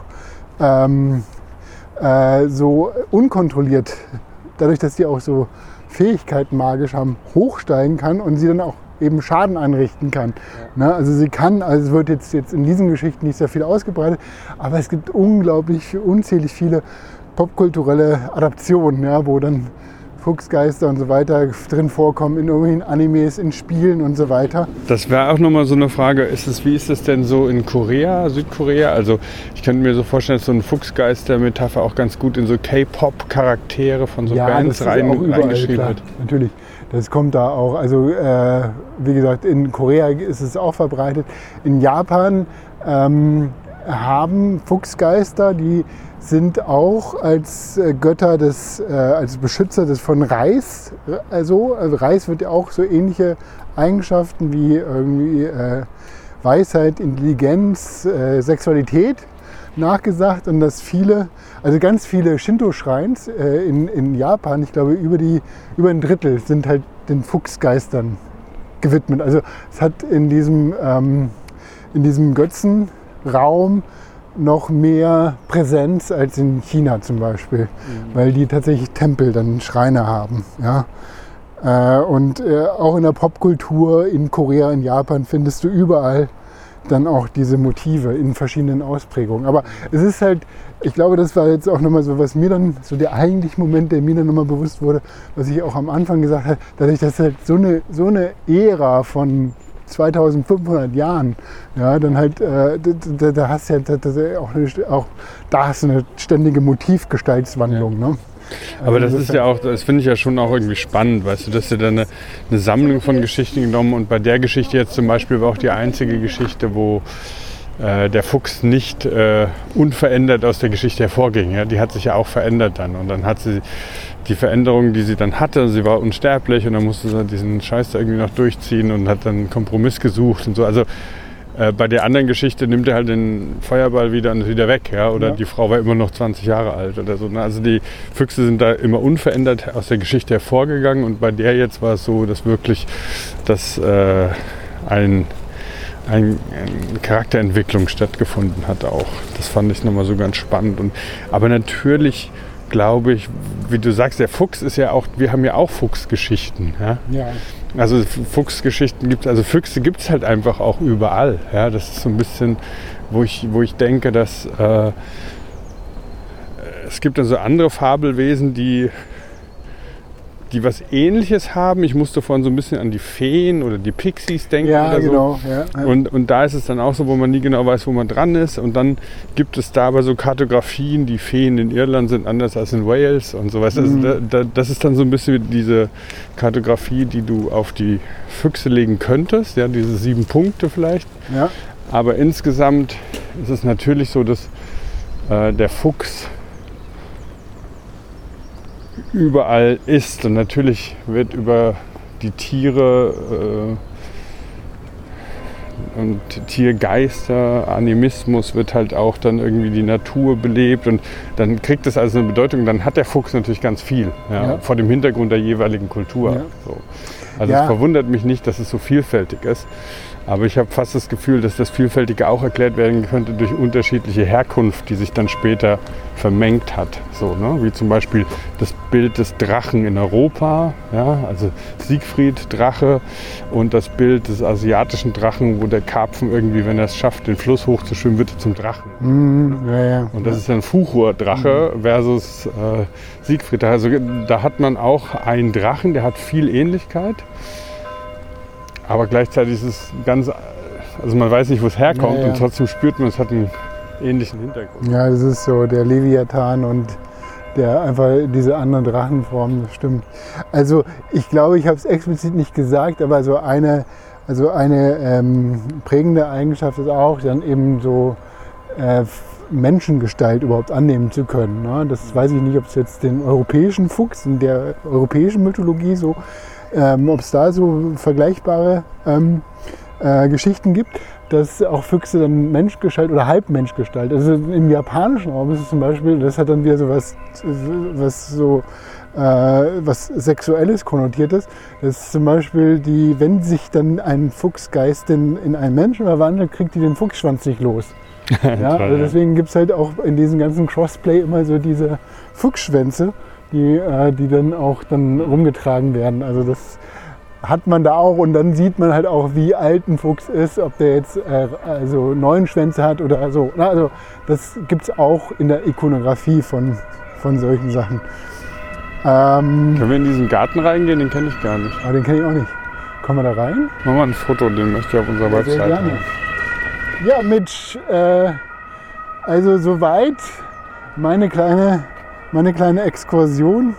so unkontrolliert, dadurch, dass die auch so Fähigkeiten magisch haben, hochsteigen kann und sie dann auch eben Schaden anrichten kann. Ja. Ne? Also sie kann, also es wird jetzt in diesen Geschichten nicht sehr viel ausgebreitet, aber es gibt unzählig viele popkulturelle Adaptionen, ja, wo dann Fuchsgeister und so weiter drin vorkommen, in irgendwelchen Animes, in Spielen und so weiter. Das wäre auch nochmal so eine Frage, wie ist es denn so in Korea, Südkorea? Also ich könnte mir so vorstellen, dass so ein Fuchsgeister-Metapher auch ganz gut in so K-Pop-Charaktere von so Bands reingeschrieben wird. Natürlich, das kommt da auch. Also wie gesagt, in Korea ist es auch verbreitet. In Japan haben Fuchsgeister, die sind auch als Götter als Beschützer von Reis. Also Reis wird ja auch so ähnliche Eigenschaften wie irgendwie Weisheit, Intelligenz, Sexualität nachgesagt. Und dass ganz viele Shinto-Shrines in Japan, ich glaube über ein Drittel, sind halt den Fuchsgeistern gewidmet. Also es hat in diesem Götzenraum noch mehr Präsenz als in China zum Beispiel, weil die tatsächlich Tempel, dann Schreine haben. Ja? Und auch in der Popkultur in Korea, in Japan findest du überall dann auch diese Motive in verschiedenen Ausprägungen. Aber es ist halt, ich glaube, das war jetzt auch nochmal so, was mir dann, so der eigentliche Moment, der mir dann nochmal bewusst wurde, was ich auch am Anfang gesagt habe, dadurch, dass halt so eine Ära von 2500 Jahren, ja, dann halt, da hast du ja auch da hast du eine ständige Motivgestaltswandlung. Ne? Aber das ist ja auch, das finde ich ja schon auch irgendwie spannend, weißt du, dass du dann eine Sammlung von Geschichten genommen und bei der Geschichte jetzt zum Beispiel war auch die einzige Geschichte, wo der Fuchs nicht unverändert aus der Geschichte hervorging. Ja? Die hat sich ja auch verändert dann und dann hat sie die Veränderung, die sie dann hatte, sie war unsterblich und dann musste sie diesen Scheiß da irgendwie noch durchziehen und hat dann einen Kompromiss gesucht und so. Also bei der anderen Geschichte nimmt er halt den Feuerball wieder und ist wieder weg, ja? Oder die Frau war immer noch 20 Jahre alt oder so. Also die Füchse sind da immer unverändert aus der Geschichte hervorgegangen und bei der jetzt war es so, dass wirklich eine Charakterentwicklung stattgefunden hat auch. Das fand ich nochmal so ganz spannend. Aber natürlich glaube ich, wie du sagst, der Fuchs ist ja auch, wir haben ja auch Fuchsgeschichten. Ja? Ja. Also Fuchsgeschichten gibt es, also Füchse gibt es halt einfach auch überall. Ja, das ist so ein bisschen, wo ich denke, dass es gibt also andere Fabelwesen, die was Ähnliches haben. Ich musste vorhin so ein bisschen an die Feen oder die Pixies denken. Ja, oder so. genau. Ja. Und da ist es dann auch so, wo man nie genau weiß, wo man dran ist. Und dann gibt es da aber so Kartografien, die Feen in Irland sind anders als in Wales und so was. Also das ist dann so ein bisschen diese Kartografie, die du auf die Füchse legen könntest. Ja, diese 7 Punkte vielleicht. Ja. Aber insgesamt ist es natürlich so, dass der Fuchs überall ist. Und natürlich wird über die Tiere und Tiergeister, Animismus wird halt auch dann irgendwie die Natur belebt und dann kriegt es also eine Bedeutung. Dann hat der Fuchs natürlich ganz viel, vor dem Hintergrund der jeweiligen Kultur. Ja. So. Also es verwundert mich nicht, dass es so vielfältig ist. Aber ich habe fast das Gefühl, dass das Vielfältige auch erklärt werden könnte durch unterschiedliche Herkunft, die sich dann später vermengt hat. So, ne? Wie zum Beispiel das Bild des Drachen in Europa, ja? Also Siegfried, Drache, und das Bild des asiatischen Drachen, wo der Karpfen irgendwie, wenn er es schafft, den Fluss hochzuschwimmen, wird er zum Drachen. Und das ist ein Fuchur-Drache versus Siegfried. Also da hat man auch einen Drachen, der hat viel Ähnlichkeit. Aber gleichzeitig ist es ganz, also man weiß nicht, wo es herkommt und trotzdem spürt man, es hat einen ähnlichen Hintergrund. Ja, das ist so der Leviathan und der einfach diese anderen Drachenformen, das stimmt. Also ich glaube, ich habe es explizit nicht gesagt, aber so eine prägende Eigenschaft ist auch, dann eben so Menschengestalt überhaupt annehmen zu können. Ne? Das weiß ich nicht, ob es jetzt den europäischen Fuchs in der europäischen Mythologie so ob es da so vergleichbare Geschichten gibt, dass auch Füchse dann Menschgestalt oder Halbmenschgestalt. Also im japanischen Raum ist es zum Beispiel, das hat dann wieder so was Sexuelles konnotiertes. Das ist zum Beispiel wenn sich dann ein Fuchsgeist in einen Menschen verwandelt, kriegt die den Fuchsschwanz nicht los. Ja, also deswegen gibt es halt auch in diesem ganzen Crossplay immer so diese Fuchsschwänze, die dann auch rumgetragen werden. Also das hat man da auch und dann sieht man halt auch, wie alt ein Fuchs ist, ob der jetzt 9 Schwänze hat oder so. Also das gibt es auch in der Ikonografie von solchen Sachen. Können wir in diesen Garten reingehen? Den kenne ich gar nicht. Aber den kenne ich auch nicht. Kommen wir da rein? Mach mal ein Foto, den möchte ich auf unserer Website haben. Ja, Mitch, also soweit meine kleine Exkursion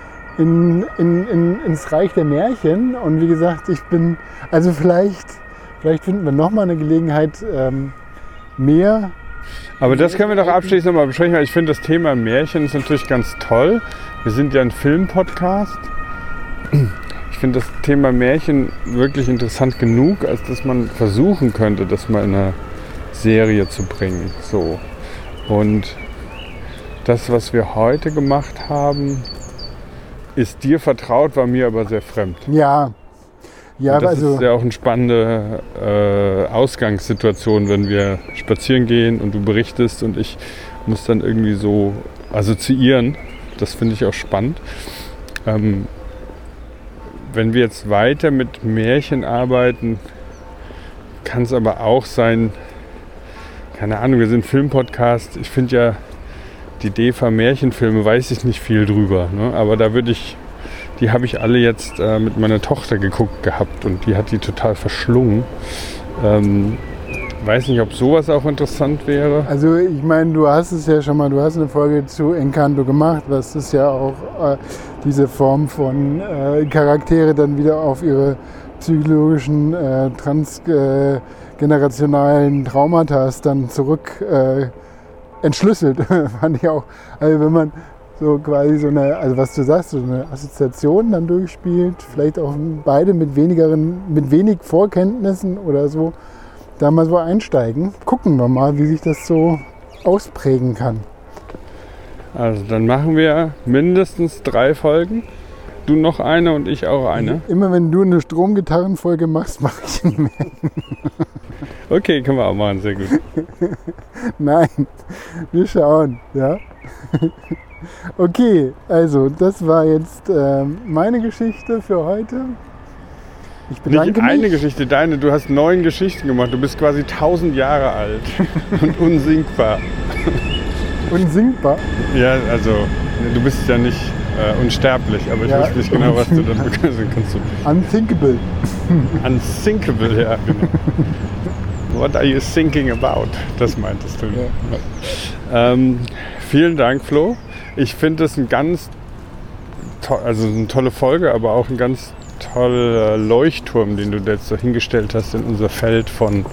ins Reich der Märchen. Und wie gesagt, vielleicht finden wir nochmal eine Gelegenheit, mehr. Aber das können wir doch abschließend nochmal besprechen, weil ich finde, das Thema Märchen ist natürlich ganz toll. Wir sind ja ein Filmpodcast. Ich finde das Thema Märchen wirklich interessant genug, als dass man versuchen könnte, das mal in eine Serie zu bringen. So. Und das, was wir heute gemacht haben, ist dir vertraut, war mir aber sehr fremd. Ja. Ja, das ist ja auch eine spannende Ausgangssituation, wenn wir spazieren gehen und du berichtest und ich muss dann irgendwie so assoziieren. Das finde ich auch spannend. Wenn wir jetzt weiter mit Märchen arbeiten, kann es aber auch sein, keine Ahnung, wir sind Filmpodcast. Ich finde ja, die DEFA-Märchenfilme weiß ich nicht viel drüber. Ne? Aber die habe ich alle jetzt mit meiner Tochter geguckt gehabt und die hat die total verschlungen. Weiß nicht, ob sowas auch interessant wäre. Also ich meine, du hast es ja schon mal, du hast eine Folge zu Encanto gemacht, was ist ja auch diese Form von Charaktere dann wieder auf ihre psychologischen, transgenerationalen Traumata dann zurück entschlüsselt, fand ich auch. Also wenn man so quasi so eine, also was du sagst, so eine Assoziation dann durchspielt, vielleicht auch beide mit wenig Vorkenntnissen oder so, da mal so einsteigen. Gucken wir mal, wie sich das so ausprägen kann. Also dann machen wir mindestens 3 Folgen. Du noch eine und ich auch eine. Immer wenn du eine Stromgitarrenfolge machst, mache ich eine mehr. Okay, können wir auch machen, sehr gut. Nein, wir schauen, ja. Okay, also das war jetzt meine Geschichte für heute. Ich bedanke Nicht eine Geschichte, deine. Du hast 9 Geschichten gemacht. Du bist quasi 1000 Jahre alt und unsinkbar. Unsinkbar? Ja, also du bist ja nicht unsterblich, aber ich weiß nicht genau, was du dann bekommst. Unthinkable. Unsinkable, ja, genau. What are you thinking about? Das meintest du. Ja. Vielen Dank, Flo. Ich finde das eine tolle Folge, aber auch ein ganz toller Leuchtturm, den du jetzt so hingestellt hast in unser Feld von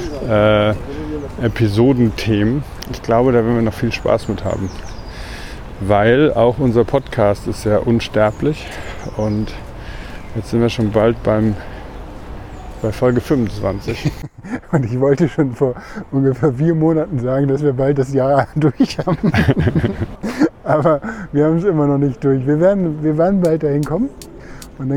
Episodenthemen. Ich glaube, da werden wir noch viel Spaß mit haben. Weil auch unser Podcast ist ja unsterblich und jetzt sind wir schon bald bei Folge 25. Und ich wollte schon vor ungefähr 4 Monaten sagen, dass wir bald das Jahr durch haben. Aber wir haben es immer noch nicht durch. Wir werden bald dahin kommen. Und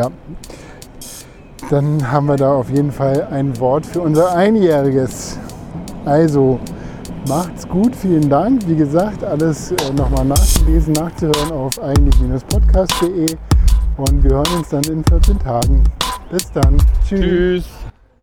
dann haben wir da auf jeden Fall ein Wort für unser Einjähriges. Also, macht's gut, vielen Dank. Wie gesagt, alles nochmal nachzulesen, nachzuhören auf eigentlich-podcast.de. Und wir hören uns dann in 14 Tagen. Bis dann. Tschüss. Tschüss.